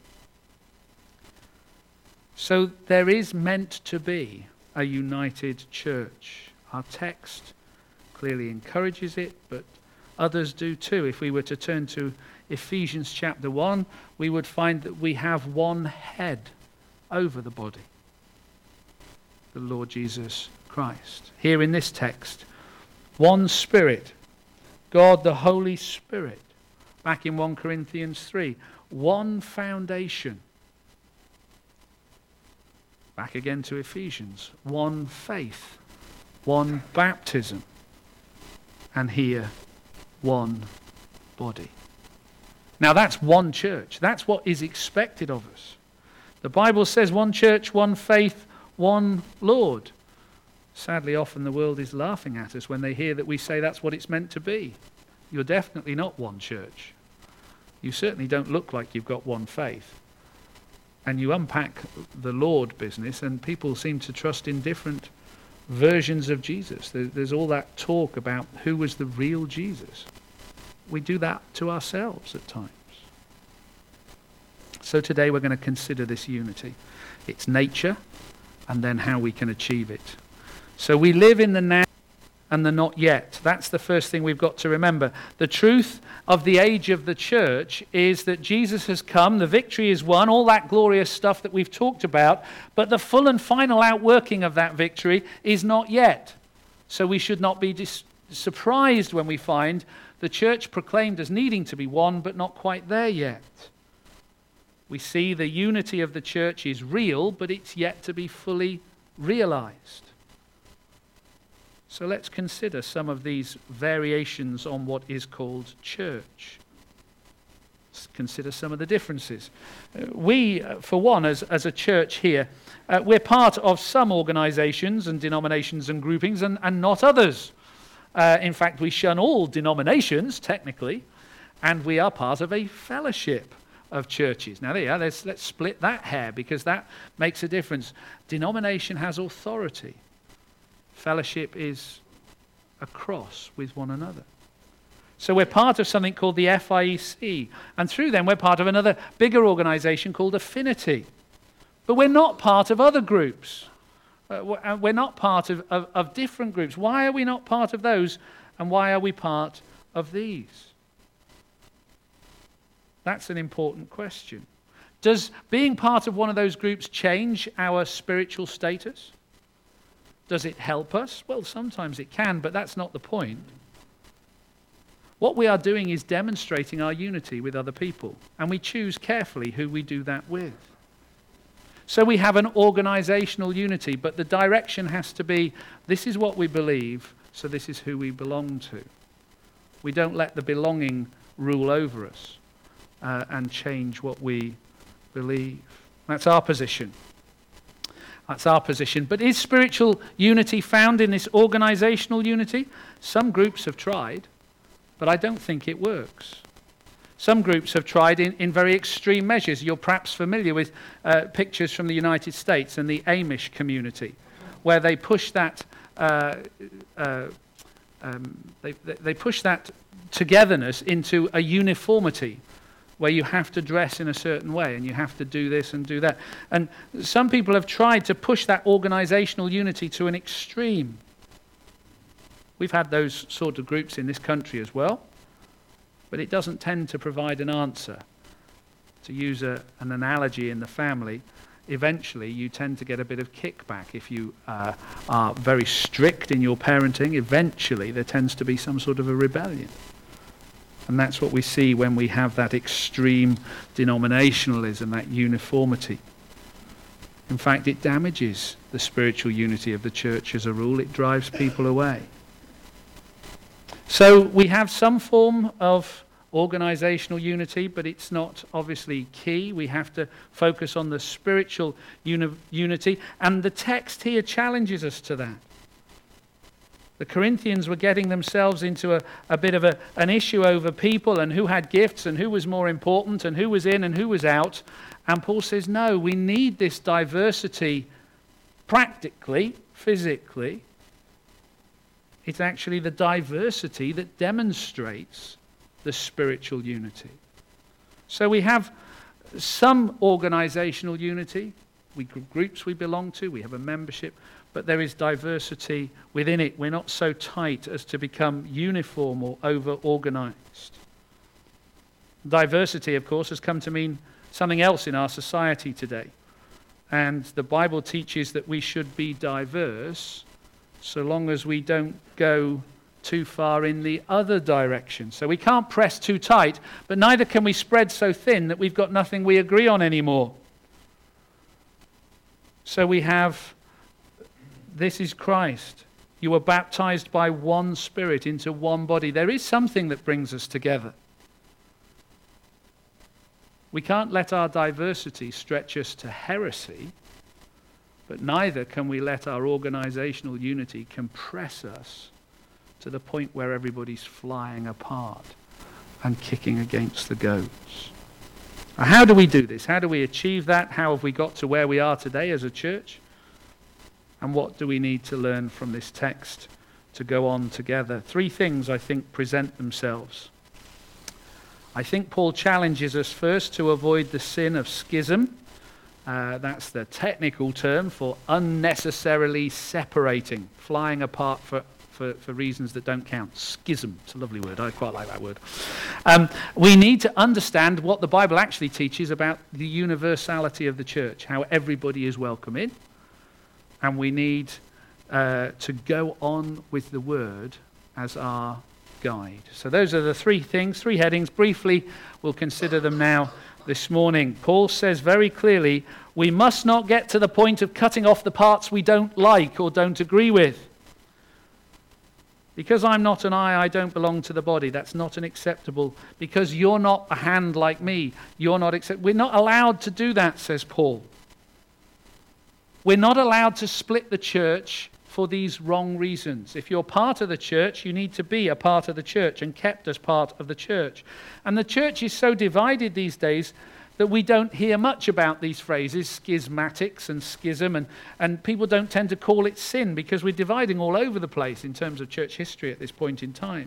So there is meant to be a united church. Our text clearly encourages it, but others do too. If we were to turn to Ephesians chapter one, we would find that we have one head over the body, the Lord Jesus Christ. Here in this text, one Spirit, God the Holy Spirit. Back in First Corinthians three, one foundation. Back again to Ephesians, one faith, one baptism, and here, one body. Now that's one church. That's what is expected of us. The Bible says one church, one faith, one Lord. Sadly, often the world is laughing at us when they hear that we say that's what it's meant to be. You're definitely not one church. You certainly don't look like you've got one faith. And you unpack the Lord business and people seem to trust in different versions of Jesus. There's all that talk about who was the real Jesus. We do that to ourselves at times. So today we're going to consider this unity, its nature, and then how we can achieve it. So we live in the now and the not yet. That's the first thing we've got to remember. The truth of the age of the church is that Jesus has come, the victory is won, all that glorious stuff that we've talked about, but the full and final outworking of that victory is not yet. So we should not be dis- surprised when we find the church proclaimed as needing to be one, but not quite there yet. We see the unity of the church is real, but it's yet to be fully realized. So let's consider some of these variations on what is called church. Let's consider some of the differences. Uh, we, uh, for one, as, as a church here, uh, we're part of some organizations and denominations and groupings and, and not others. Uh, in fact, we shun all denominations, technically, and we are part of a fellowship of churches. Now, there you are. Let's, let's split that hair because that makes a difference. Denomination has authority. Fellowship is a cross with one another. So we're part of something called the F I E C, and through them we're part of another bigger organization called Affinity. But we're not part of other groups. Uh, we're not part of, of, of different groups. Why are we not part of those, and why are we part of these? That's an important question. Does being part of one of those groups change our spiritual status? Does it help us? Well, sometimes it can, but that's not the point. What we are doing is demonstrating our unity with other people, and we choose carefully who we do that with. So we have an organizational unity, but the direction has to be, this is what we believe, so this is who we belong to. We don't let the belonging rule over us uh, and change what we believe. That's our position. That's our position. But is spiritual unity found in this organizational unity? Some groups have tried, but I don't think it works. Some groups have tried in, in very extreme measures. You're perhaps familiar with uh, pictures from the United States and the Amish community, where they push that uh, uh, um, they, they push that togetherness into a uniformity, where you have to dress in a certain way and you have to do this and do that. And some people have tried to push that organizational unity to an extreme. We've had those sort of groups in this country as well, but it doesn't tend to provide an answer. To use a, an analogy in the family, eventually you tend to get a bit of kickback. If you uh, are very strict in your parenting, eventually there tends to be some sort of a rebellion. And that's what we see when we have that extreme denominationalism, that uniformity. In fact, it damages the spiritual unity of the church as a rule. It drives people away. So we have some form of organizational unity, but it's not obviously key. We have to focus on the spiritual uni- unity. And the text here challenges us to that. The Corinthians were getting themselves into a, a bit of a, an issue over people and who had gifts and who was more important and who was in and who was out. And Paul says, no, we need this diversity practically, physically. It's actually the diversity that demonstrates the spiritual unity. So we have some organizational unity. We groups we belong to, we have a membership, but there is diversity within it. We're not so tight as to become uniform or over-organized. Diversity, of course, has come to mean something else in our society today. And the Bible teaches that we should be diverse so long as we don't go too far in the other direction. So we can't press too tight, but neither can we spread so thin that we've got nothing we agree on anymore. So we have, this is Christ. You were baptized by one Spirit into one body. There is something that brings us together. We can't let our diversity stretch us to heresy, but neither can we let our organizational unity compress us to the point where everybody's flying apart and kicking against the goats. Now, how do we do this? How do we achieve that? How have we got to where we are today as a church? And what do we need to learn from this text to go on together? Three things, I think, present themselves. I think Paul challenges us first to avoid the sin of schism. Uh, that's the technical term for unnecessarily separating, flying apart for, for, for reasons that don't count. Schism, it's a lovely word, I quite like that word. Um, we need to understand what the Bible actually teaches about the universality of the church, how everybody is welcome in, and we need uh, to go on with the word as our guide. So those are the three things, three headings. Briefly, we'll consider them now this morning. Paul says very clearly, we must not get to the point of cutting off the parts we don't like or don't agree with. Because I'm not an eye, I don't belong to the body. That's not an acceptable. Because you're not a hand like me, you're not accept. We're not allowed to do that, says Paul. We're not allowed to split the church for these wrong reasons. If you're part of the church, you need to be a part of the church and kept as part of the church. And the church is so divided these days that we don't hear much about these phrases, schismatics and schism, and, and people don't tend to call it sin because we're dividing all over the place in terms of church history at this point in time.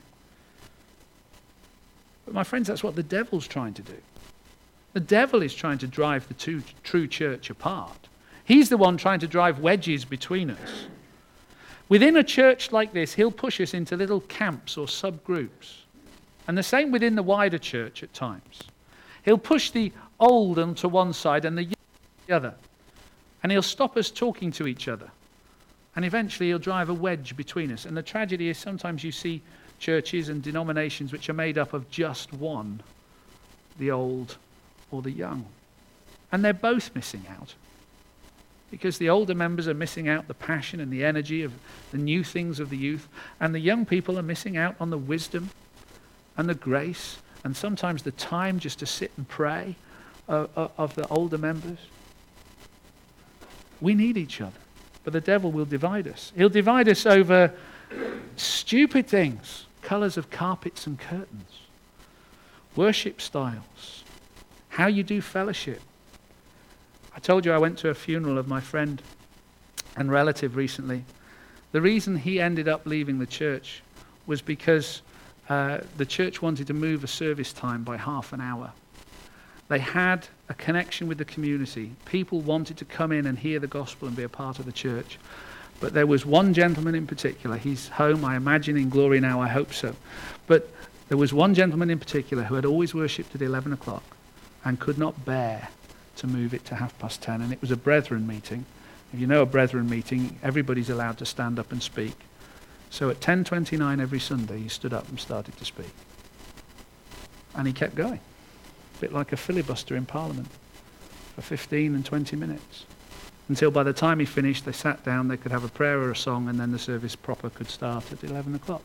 But my friends, that's what the devil's trying to do. The devil is trying to drive the two, true church apart. He's the one trying to drive wedges between us. Within a church like this, he'll push us into little camps or subgroups. And the same within the wider church at times. He'll push the old onto one side and the young on the other. And he'll stop us talking to each other. And eventually he'll drive a wedge between us. And the tragedy is sometimes you see churches and denominations which are made up of just one, the old or the young. And they're both missing out. Because the older members are missing out the passion and the energy of the new things of the youth, and the young people are missing out on the wisdom and the grace and sometimes the time just to sit and pray uh, uh, of the older members. We need each other. But the devil will divide us. He'll divide us over stupid things, colours of carpets and curtains, worship styles, how you do fellowship. I told you I went to a funeral of my friend and relative recently. The reason he ended up leaving the church was because uh, the church wanted to move a service time by half an hour. They had a connection with the community. People wanted to come in and hear the gospel and be a part of the church. But there was one gentleman in particular. He's home, I imagine, in glory now, I hope so. But there was one gentleman in particular who had always worshipped at eleven o'clock and could not bear to move it to half past ten. And it was a brethren meeting. If you know a brethren meeting, everybody's allowed to stand up and speak. So at ten twenty-nine every Sunday, he stood up and started to speak. And he kept going. A bit like a filibuster in Parliament for fifteen and twenty minutes. Until by the time he finished, they sat down, they could have a prayer or a song, and then the service proper could start at eleven o'clock.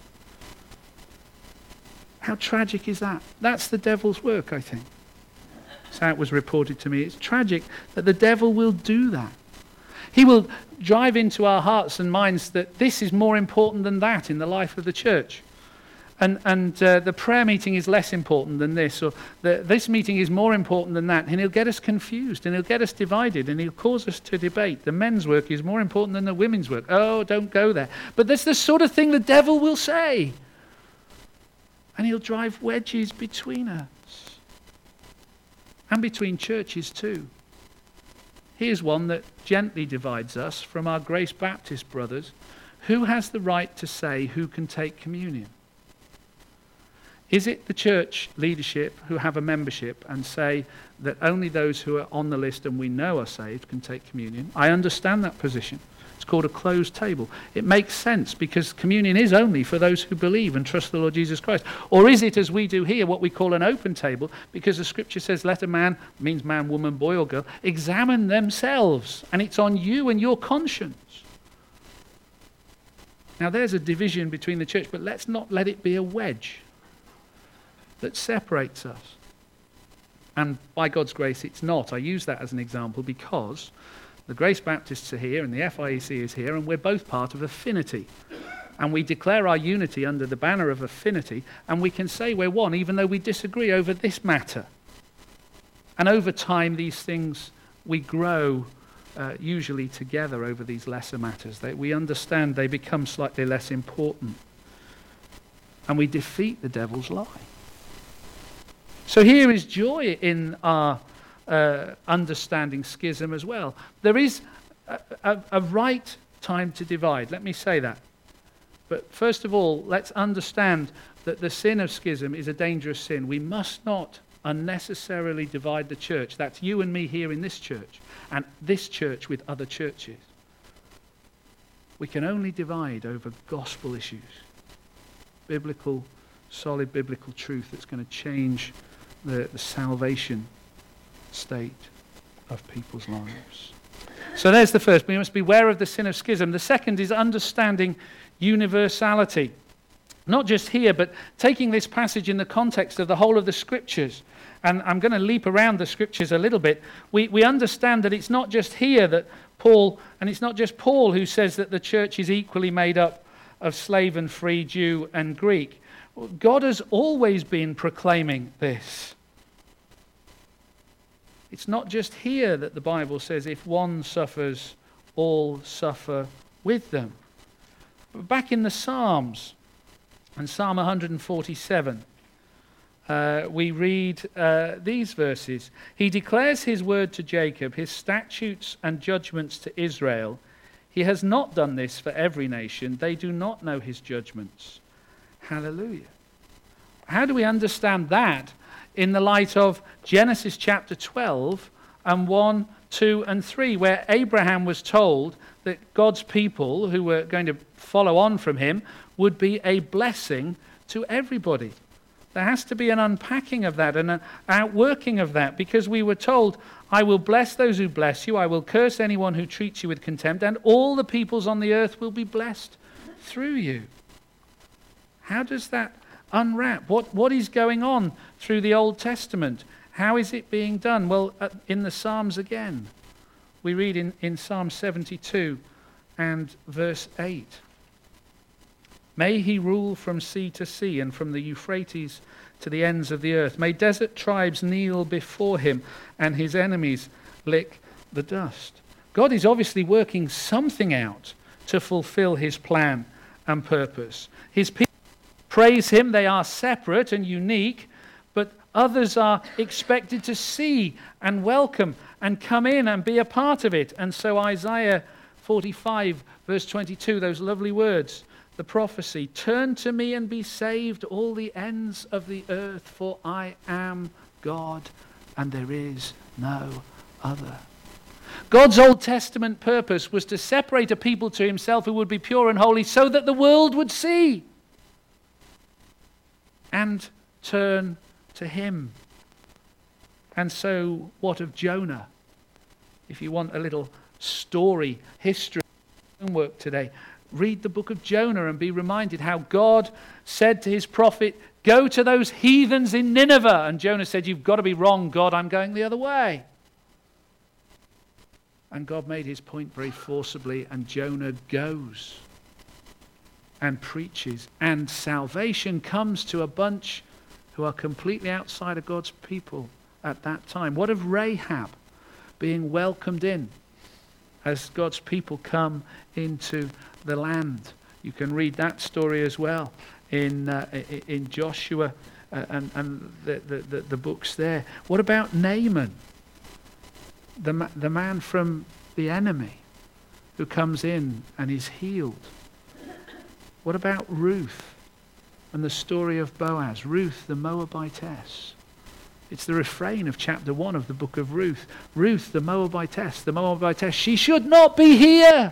How tragic is that? That's the devil's work, I think. That's how it was reported to me. It's tragic that the devil will do that. He will drive into our hearts and minds that this is more important than that in the life of the church. And and uh, the prayer meeting is less important than this, or the, this meeting is more important than that. And he'll get us confused, and he'll get us divided, and he'll cause us to debate. The men's work is more important than the women's work. Oh, don't go there. But that's the sort of thing the devil will say. And he'll drive wedges between us. And between churches too. Here's one that gently divides us from our Grace Baptist brothers. Who has the right to say who can take communion? Is it the church leadership who have a membership and say that only those who are on the list and we know are saved can take communion? I understand that position. It's called a closed table. It makes sense because communion is only for those who believe and trust the Lord Jesus Christ. Or is it, as we do here, what we call an open table, because the scripture says, let a man, means man, woman, boy or girl, examine themselves, and it's on you and your conscience. Now there's a division between the church, but let's not let it be a wedge that separates us. And by God's grace, it's not. I use that as an example because the Grace Baptists are here and the F I E C is here, and we're both part of Affinity. And we declare our unity under the banner of Affinity, and we can say we're one even though we disagree over this matter. And over time, these things, we grow uh, usually together over these lesser matters. They, we understand they become slightly less important. And we defeat the devil's lie. So here is joy in our uh, understanding schism as well. There is a, a, a right time to divide. Let me say that. But first of all, let's understand that the sin of schism is a dangerous sin. We must not unnecessarily divide the church. That's you and me here in this church, and this church with other churches. We can only divide over gospel issues. Biblical, solid biblical truth that's going to change The, the salvation state of people's lives. So there's the first. We must beware of the sin of schism. The second is understanding universality. Not just here, but taking this passage in the context of the whole of the scriptures. And I'm going to leap around the scriptures a little bit. We, we understand that it's not just here that Paul, and it's not just Paul who says that the church is equally made up of slave and free, Jew and Greek. God has always been proclaiming this. It's not just here that the Bible says if one suffers, all suffer with them. But back in the Psalms, in Psalm one forty-seven, uh, we read uh, these verses. He declares his word to Jacob, his statutes and judgments to Israel. He has not done this for every nation. They do not know his judgments. Hallelujah. How do we understand that in the light of Genesis chapter twelve and one, two and three, where Abraham was told that God's people who were going to follow on from him would be a blessing to everybody? There has to be an unpacking of that and an outworking of that, because we were told, I will bless those who bless you, I will curse anyone who treats you with contempt, and all the peoples on the earth will be blessed through you. How does that unwrap? What, what is going on through the Old Testament? How is it being done? Well, uh, in the Psalms again, we read in, in Psalm seventy-two and verse eight. May he rule from sea to sea and from the Euphrates to the ends of the earth. May desert tribes kneel before him and his enemies lick the dust. God is obviously working something out to fulfill his plan and purpose. His people praise him. They are separate and unique, but others are expected to see and welcome and come in and be a part of it. And so Isaiah forty-five, verse twenty-two, those lovely words, the prophecy, turn to me and be saved, all the ends of the earth, for I am God and there is no other. God's Old Testament purpose was to separate a people to himself who would be pure and holy so that the world would see and turn to him. And so what of Jonah? If you want a little story, history, homework today, read the book of Jonah and be reminded how God said to his prophet, go to those heathens in Nineveh. And Jonah said, you've got to be wrong, God, I'm going the other way. And God made his point very forcibly, and Jonah goes and preaches. And salvation comes to a bunch who are completely outside of God's people at that time. What of Rahab being welcomed in as God's people come into the land? You can read that story as well in uh, in Joshua uh, and, and the, the, the books there. What about Naaman? The, ma- the man from the enemy who comes in and is healed. What about Ruth and the story of Boaz? Ruth, the Moabitess. It's the refrain of chapter one of the book of Ruth. Ruth, the Moabitess, the Moabitess, she should not be here.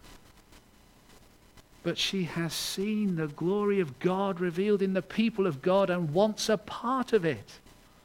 But she has seen the glory of God revealed in the people of God and wants a part of it.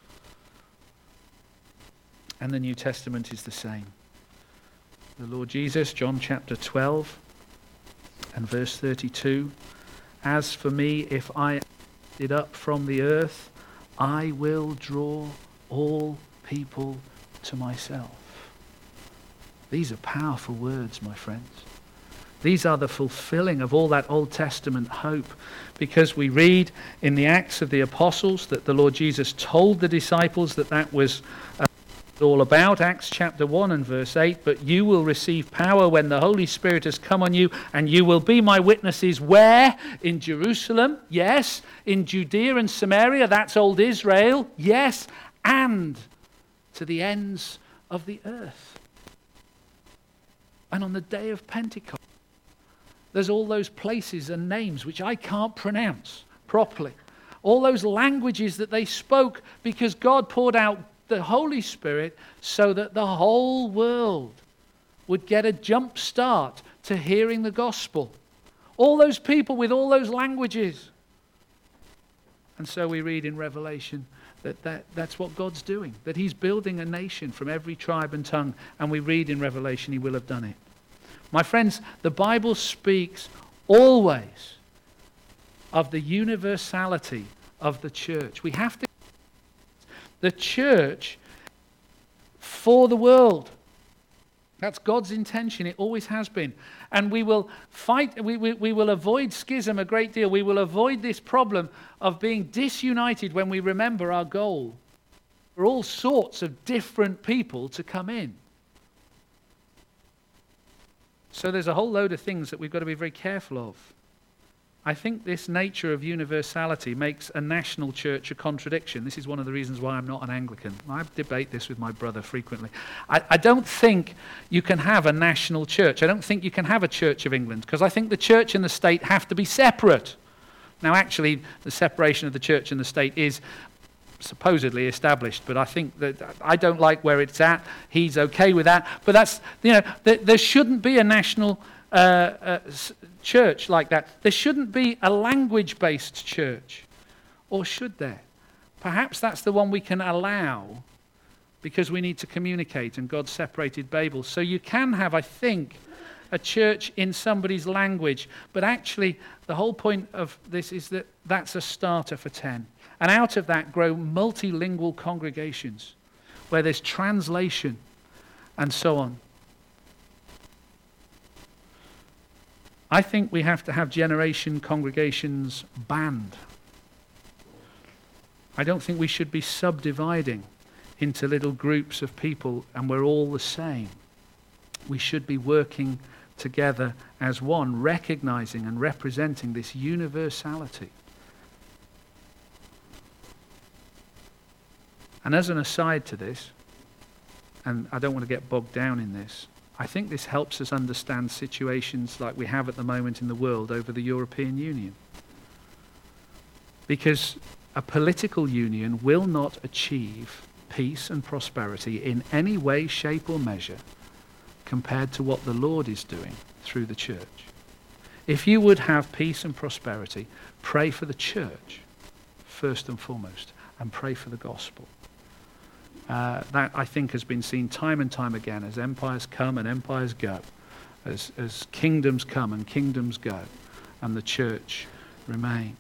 And the New Testament is the same. The Lord Jesus, John chapter twelve and verse thirty-two, as for me, if I am lifted up from the earth, I will draw all people to myself. These are powerful words, my friends. These are the fulfilling of all that Old Testament hope, because we read in the Acts of the Apostles that the Lord Jesus told the disciples that that was uh, all about. Acts chapter one and verse eight, but you will receive power when the Holy Spirit has come on you, and you will be my witnesses. Where? In Jerusalem, yes. In Judea and Samaria, that's old Israel, yes. And to the ends of the earth. And on the day of Pentecost, there's all those places and names which I can't pronounce properly. All those languages that they spoke because God poured out the Holy Spirit so that the whole world would get a jump start to hearing the gospel. All those people with all those languages. And so we read in Revelation that, that that's what God's doing, that he's building a nation from every tribe and tongue, and we read in Revelation he will have done it. My friends, the Bible speaks always of the universality of the church. We have to the church for the world. That's God's intention. It always has been. And we will fight, we, we, we will avoid schism a great deal. We will avoid this problem of being disunited when we remember our goal for all sorts of different people to come in. So there's a whole load of things that we've got to be very careful of. I think this nature of universality makes a national church a contradiction. This is one of the reasons why I'm not an Anglican. I debate this with my brother frequently. I, I don't think you can have a national church. I don't think you can have a Church of England, because I think the church and the state have to be separate. Now, actually, the separation of the church and the state is supposedly established, but I think that I don't like where it's at. He's okay with that. But that's, you know, there, there shouldn't be a national uh, uh, church like that. There shouldn't be a language-based church. Or should there? Perhaps that's the one we can allow because we need to communicate, and God separated Babel. So you can have, I think, a church in somebody's language, but actually the whole point of this is that that's a starter for ten. And out of that grow multilingual congregations where there's translation and so on. I think we have to have generation congregations banned. I don't think we should be subdividing into little groups of people and we're all the same. We should be working together as one, recognizing and representing this universality. And as an aside to this, and I don't want to get bogged down in this, I think this helps us understand situations like we have at the moment in the world over the European Union. Because a political union will not achieve peace and prosperity in any way, shape or measure compared to what the Lord is doing through the church. If you would have peace and prosperity, pray for the church first and foremost, and pray for the gospel. Uh, that, I think, has been seen time and time again as empires come and empires go, as, as kingdoms come and kingdoms go, and the church remains.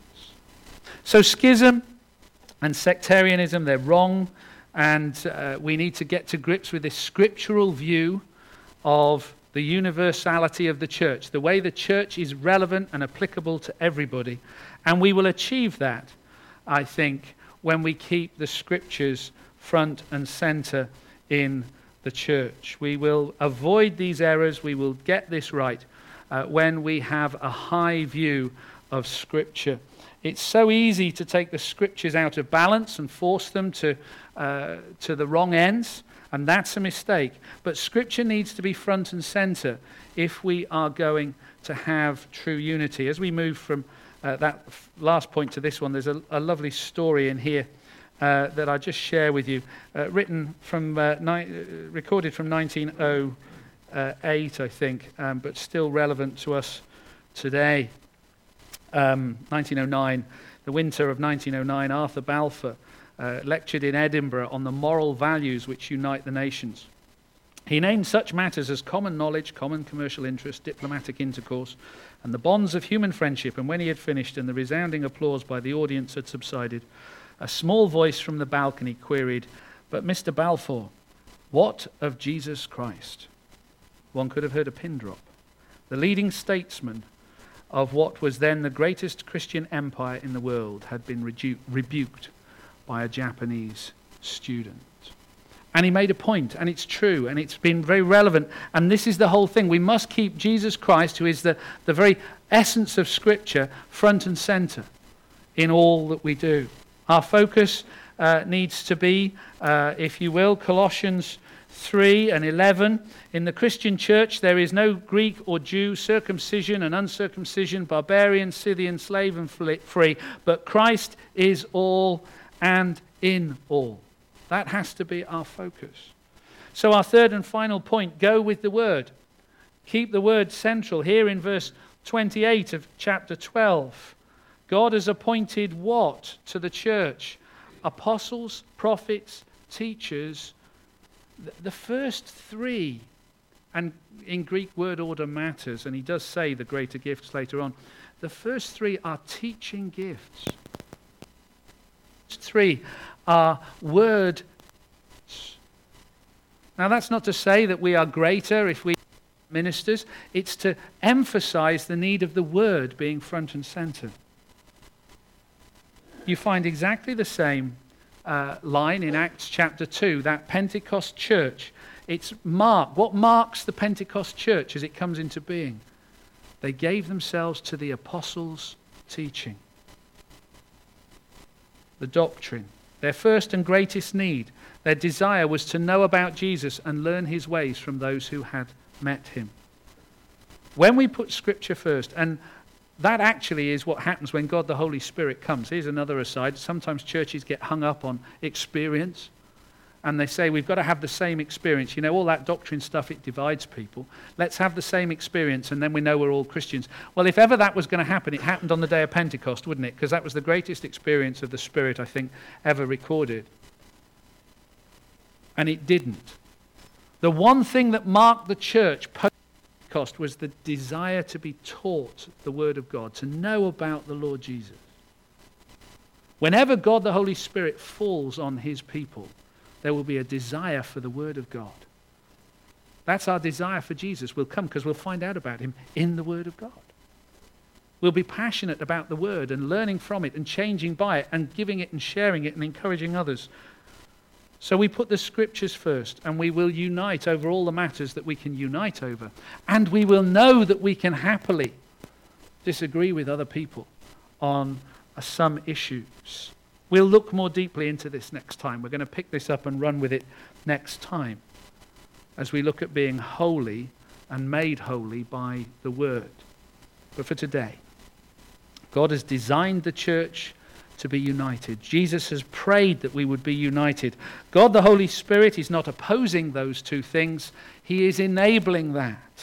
So schism and sectarianism, they're wrong, and uh, we need to get to grips with this scriptural view of the universality of the church, the way the church is relevant and applicable to everybody. And we will achieve that, I think, when we keep the scriptures front and center in the church. We will avoid these errors, we will get this right uh, when we have a high view of Scripture. It's so easy to take the Scriptures out of balance and force them to, uh, to the wrong ends, and that's a mistake. But Scripture needs to be front and center if we are going to have true unity. As we move from uh, that last point to this one, there's a, a lovely story in here Uh, that I just share with you, uh, written from, uh, ni- uh, recorded from nineteen oh eight, I think, um, but still relevant to us today. Um, nineteen oh nine, the winter of nineteen oh nine, Arthur Balfour uh, lectured in Edinburgh on the moral values which unite the nations. He named such matters as common knowledge, common commercial interest, diplomatic intercourse, and the bonds of human friendship. And when he had finished and the resounding applause by the audience had subsided, a small voice from the balcony queried, "But Mister Balfour, what of Jesus Christ?" One could have heard a pin drop. The leading statesman of what was then the greatest Christian empire in the world had been redu- rebuked by a Japanese student. And he made a point, and it's true, and it's been very relevant. And this is the whole thing. We must keep Jesus Christ, who is the, the very essence of Scripture, front and center in all that we do. Our focus uh, needs to be, uh, if you will, Colossians three and eleven. In the Christian church, there is no Greek or Jew, circumcision and uncircumcision, barbarian, Scythian, slave and free, but Christ is all and in all. That has to be our focus. So our third and final point, go with the word. Keep the word central. Here in verse twenty-eight of chapter twelve, God has appointed what to the church? Apostles, prophets, teachers. The first three, and in Greek word order matters, and he does say the greater gifts later on. The first three are teaching gifts. Three are word. Now that's not to say that we are greater if we are ministers. It's to emphasize the need of the word being front and center. You find exactly the same uh, line in Acts chapter two, that Pentecost church. It's marked. What marks the Pentecost church as it comes into being? They gave themselves to the apostles' teaching. The doctrine. Their first and greatest need, their desire was to know about Jesus and learn his ways from those who had met him. When we put Scripture first, and that actually is what happens when God the Holy Spirit comes. Here's another aside. Sometimes churches get hung up on experience, and they say we've got to have the same experience. You know, all that doctrine stuff, it divides people. Let's have the same experience, and then we know we're all Christians. Well, if ever that was going to happen, it happened on the day of Pentecost, wouldn't it? Because that was the greatest experience of the Spirit, I think, ever recorded. And it didn't. The one thing that marked the church post Pentecost was the desire to be taught the Word of God, to know about the Lord Jesus. Whenever God the Holy Spirit falls on his people, there will be a desire for the Word of God. That's our desire for Jesus. We'll come because we'll find out about him in the Word of God. We'll be passionate about the word and learning from it and changing by it and giving it and sharing it and encouraging others. So we put the scriptures first, and we will unite over all the matters that we can unite over. And we will know that we can happily disagree with other people on uh, some issues. We'll look more deeply into this next time. We're going to pick this up and run with it next time as we look at being holy and made holy by the word. But for today, God has designed the church to be united. Jesus has prayed that we would be united. God the Holy Spirit is not opposing those two things. He is enabling that.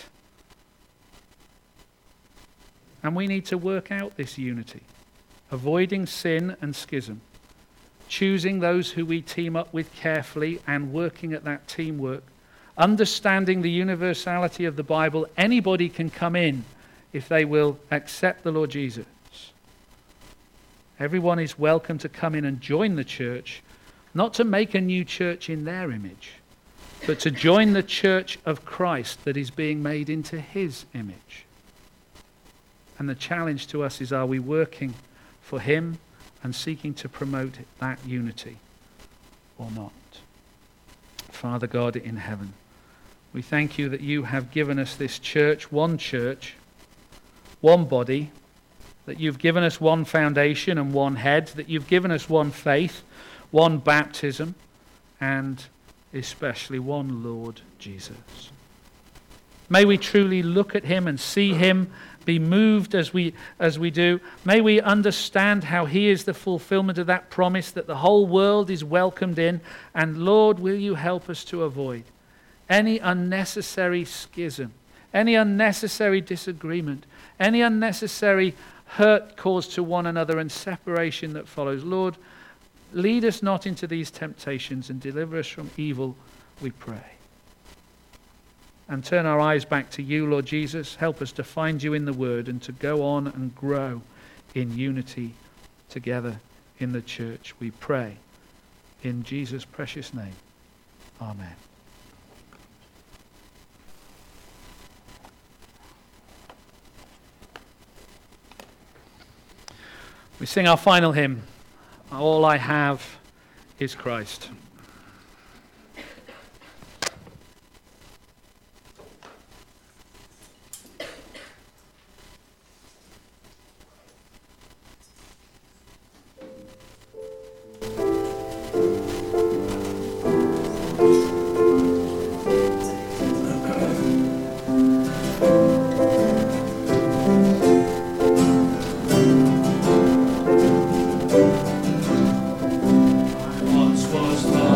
And we need to work out this unity, avoiding sin and schism, choosing those who we team up with carefully and working at that teamwork, understanding the universality of the Bible. Anybody can come in if they will accept the Lord Jesus. Everyone is welcome to come in and join the church, not to make a new church in their image, but to join the church of Christ that is being made into his image. And the challenge to us is, are we working for him and seeking to promote that unity or not? Father God in heaven, we thank you that you have given us this church, one church, one body, that you've given us one foundation and one head, that you've given us one faith, one baptism, and especially one Lord Jesus. May we truly look at him and see him, be moved as we as we do. May we understand how he is the fulfillment of that promise that the whole world is welcomed in. And Lord, will you help us to avoid any unnecessary schism, any unnecessary disagreement, any unnecessary hurt caused to one another and separation that follows. Lord, lead us not into these temptations and deliver us from evil, we pray. And turn our eyes back to you, Lord Jesus. Help us to find you in the word and to go on and grow in unity together in the church, we pray. In Jesus' precious name, amen. We sing our final hymn, All I Have is Christ. Once was lost.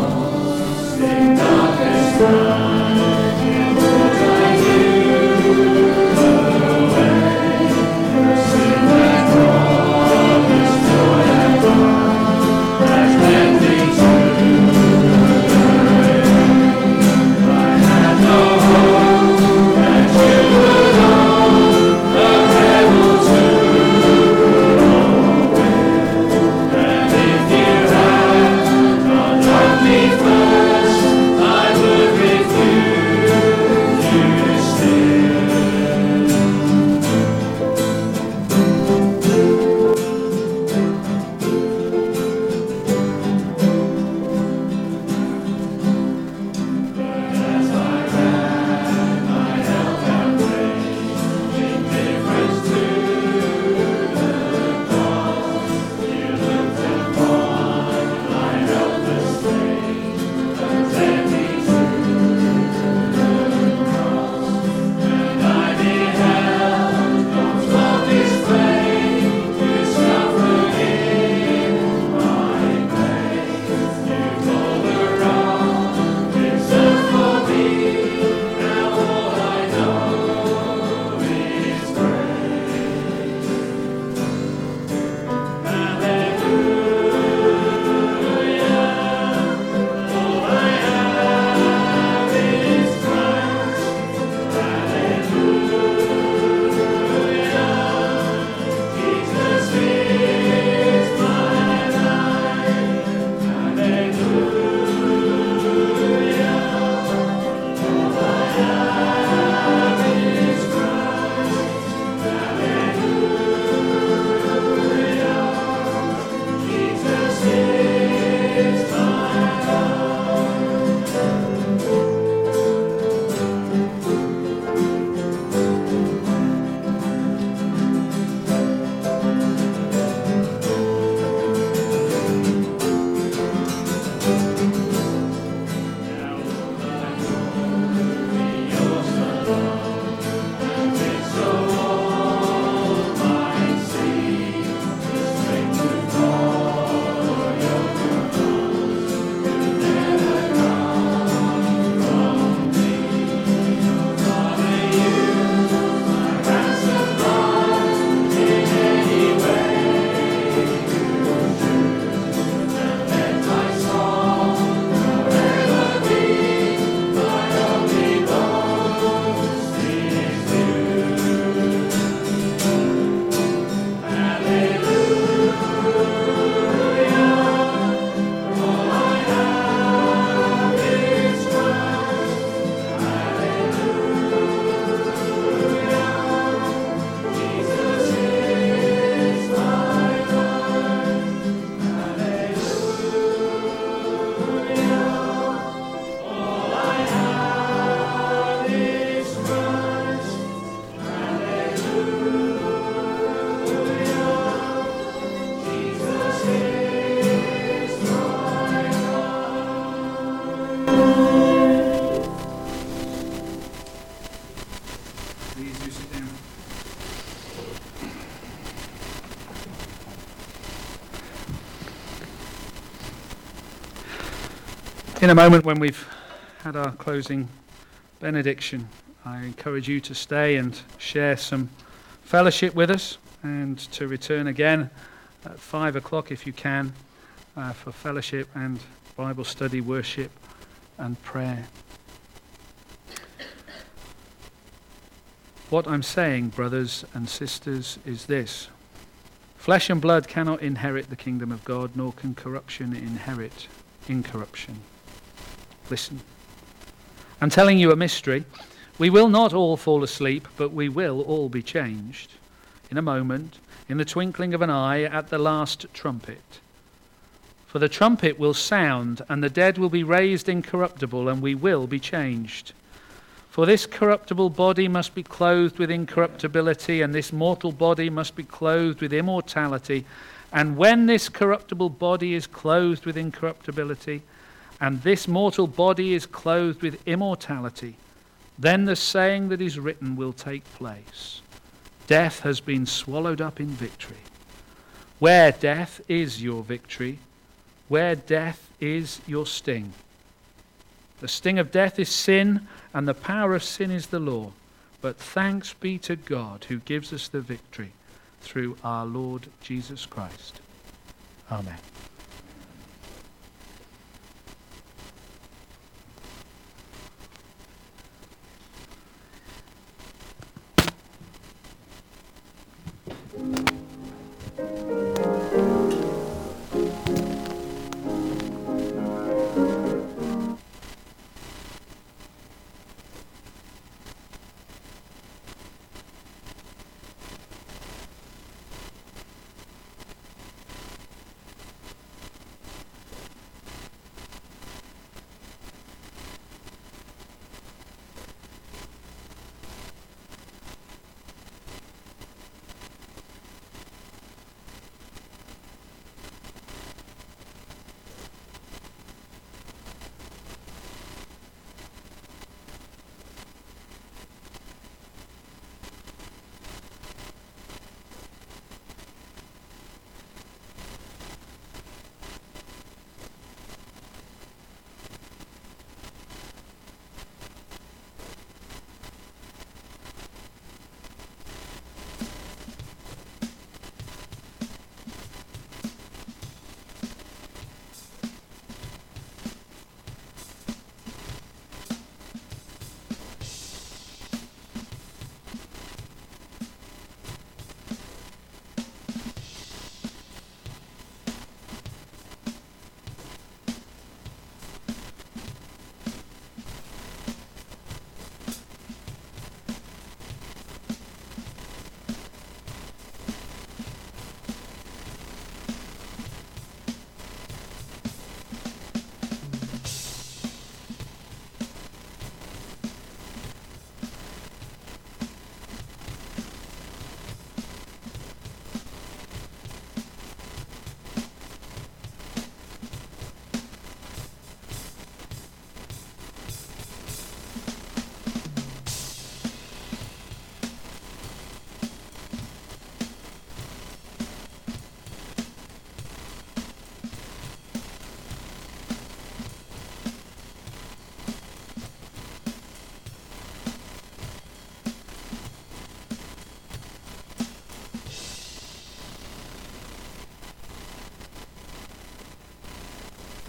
In a moment, when we've had our closing benediction, I encourage you to stay and share some fellowship with us, and to return again at five o'clock if you can uh, for fellowship and Bible study, worship and prayer. What I'm saying, brothers and sisters, is this: flesh and blood cannot inherit the kingdom of God, nor can corruption inherit incorruption. Listen. I'm telling you a mystery. We will not all fall asleep, but we will all be changed. In a moment, in the twinkling of an eye, at the last trumpet. For the trumpet will sound, and the dead will be raised incorruptible, and we will be changed. For this corruptible body must be clothed with incorruptibility, and this mortal body must be clothed with immortality. And when this corruptible body is clothed with incorruptibility, and this mortal body is clothed with immortality, then the saying that is written will take place: death has been swallowed up in victory. Where, death, is your victory? Where, death, is your sting? The sting of death is sin, and the power of sin is the law. But thanks be to God who gives us the victory through our Lord Jesus Christ. Amen.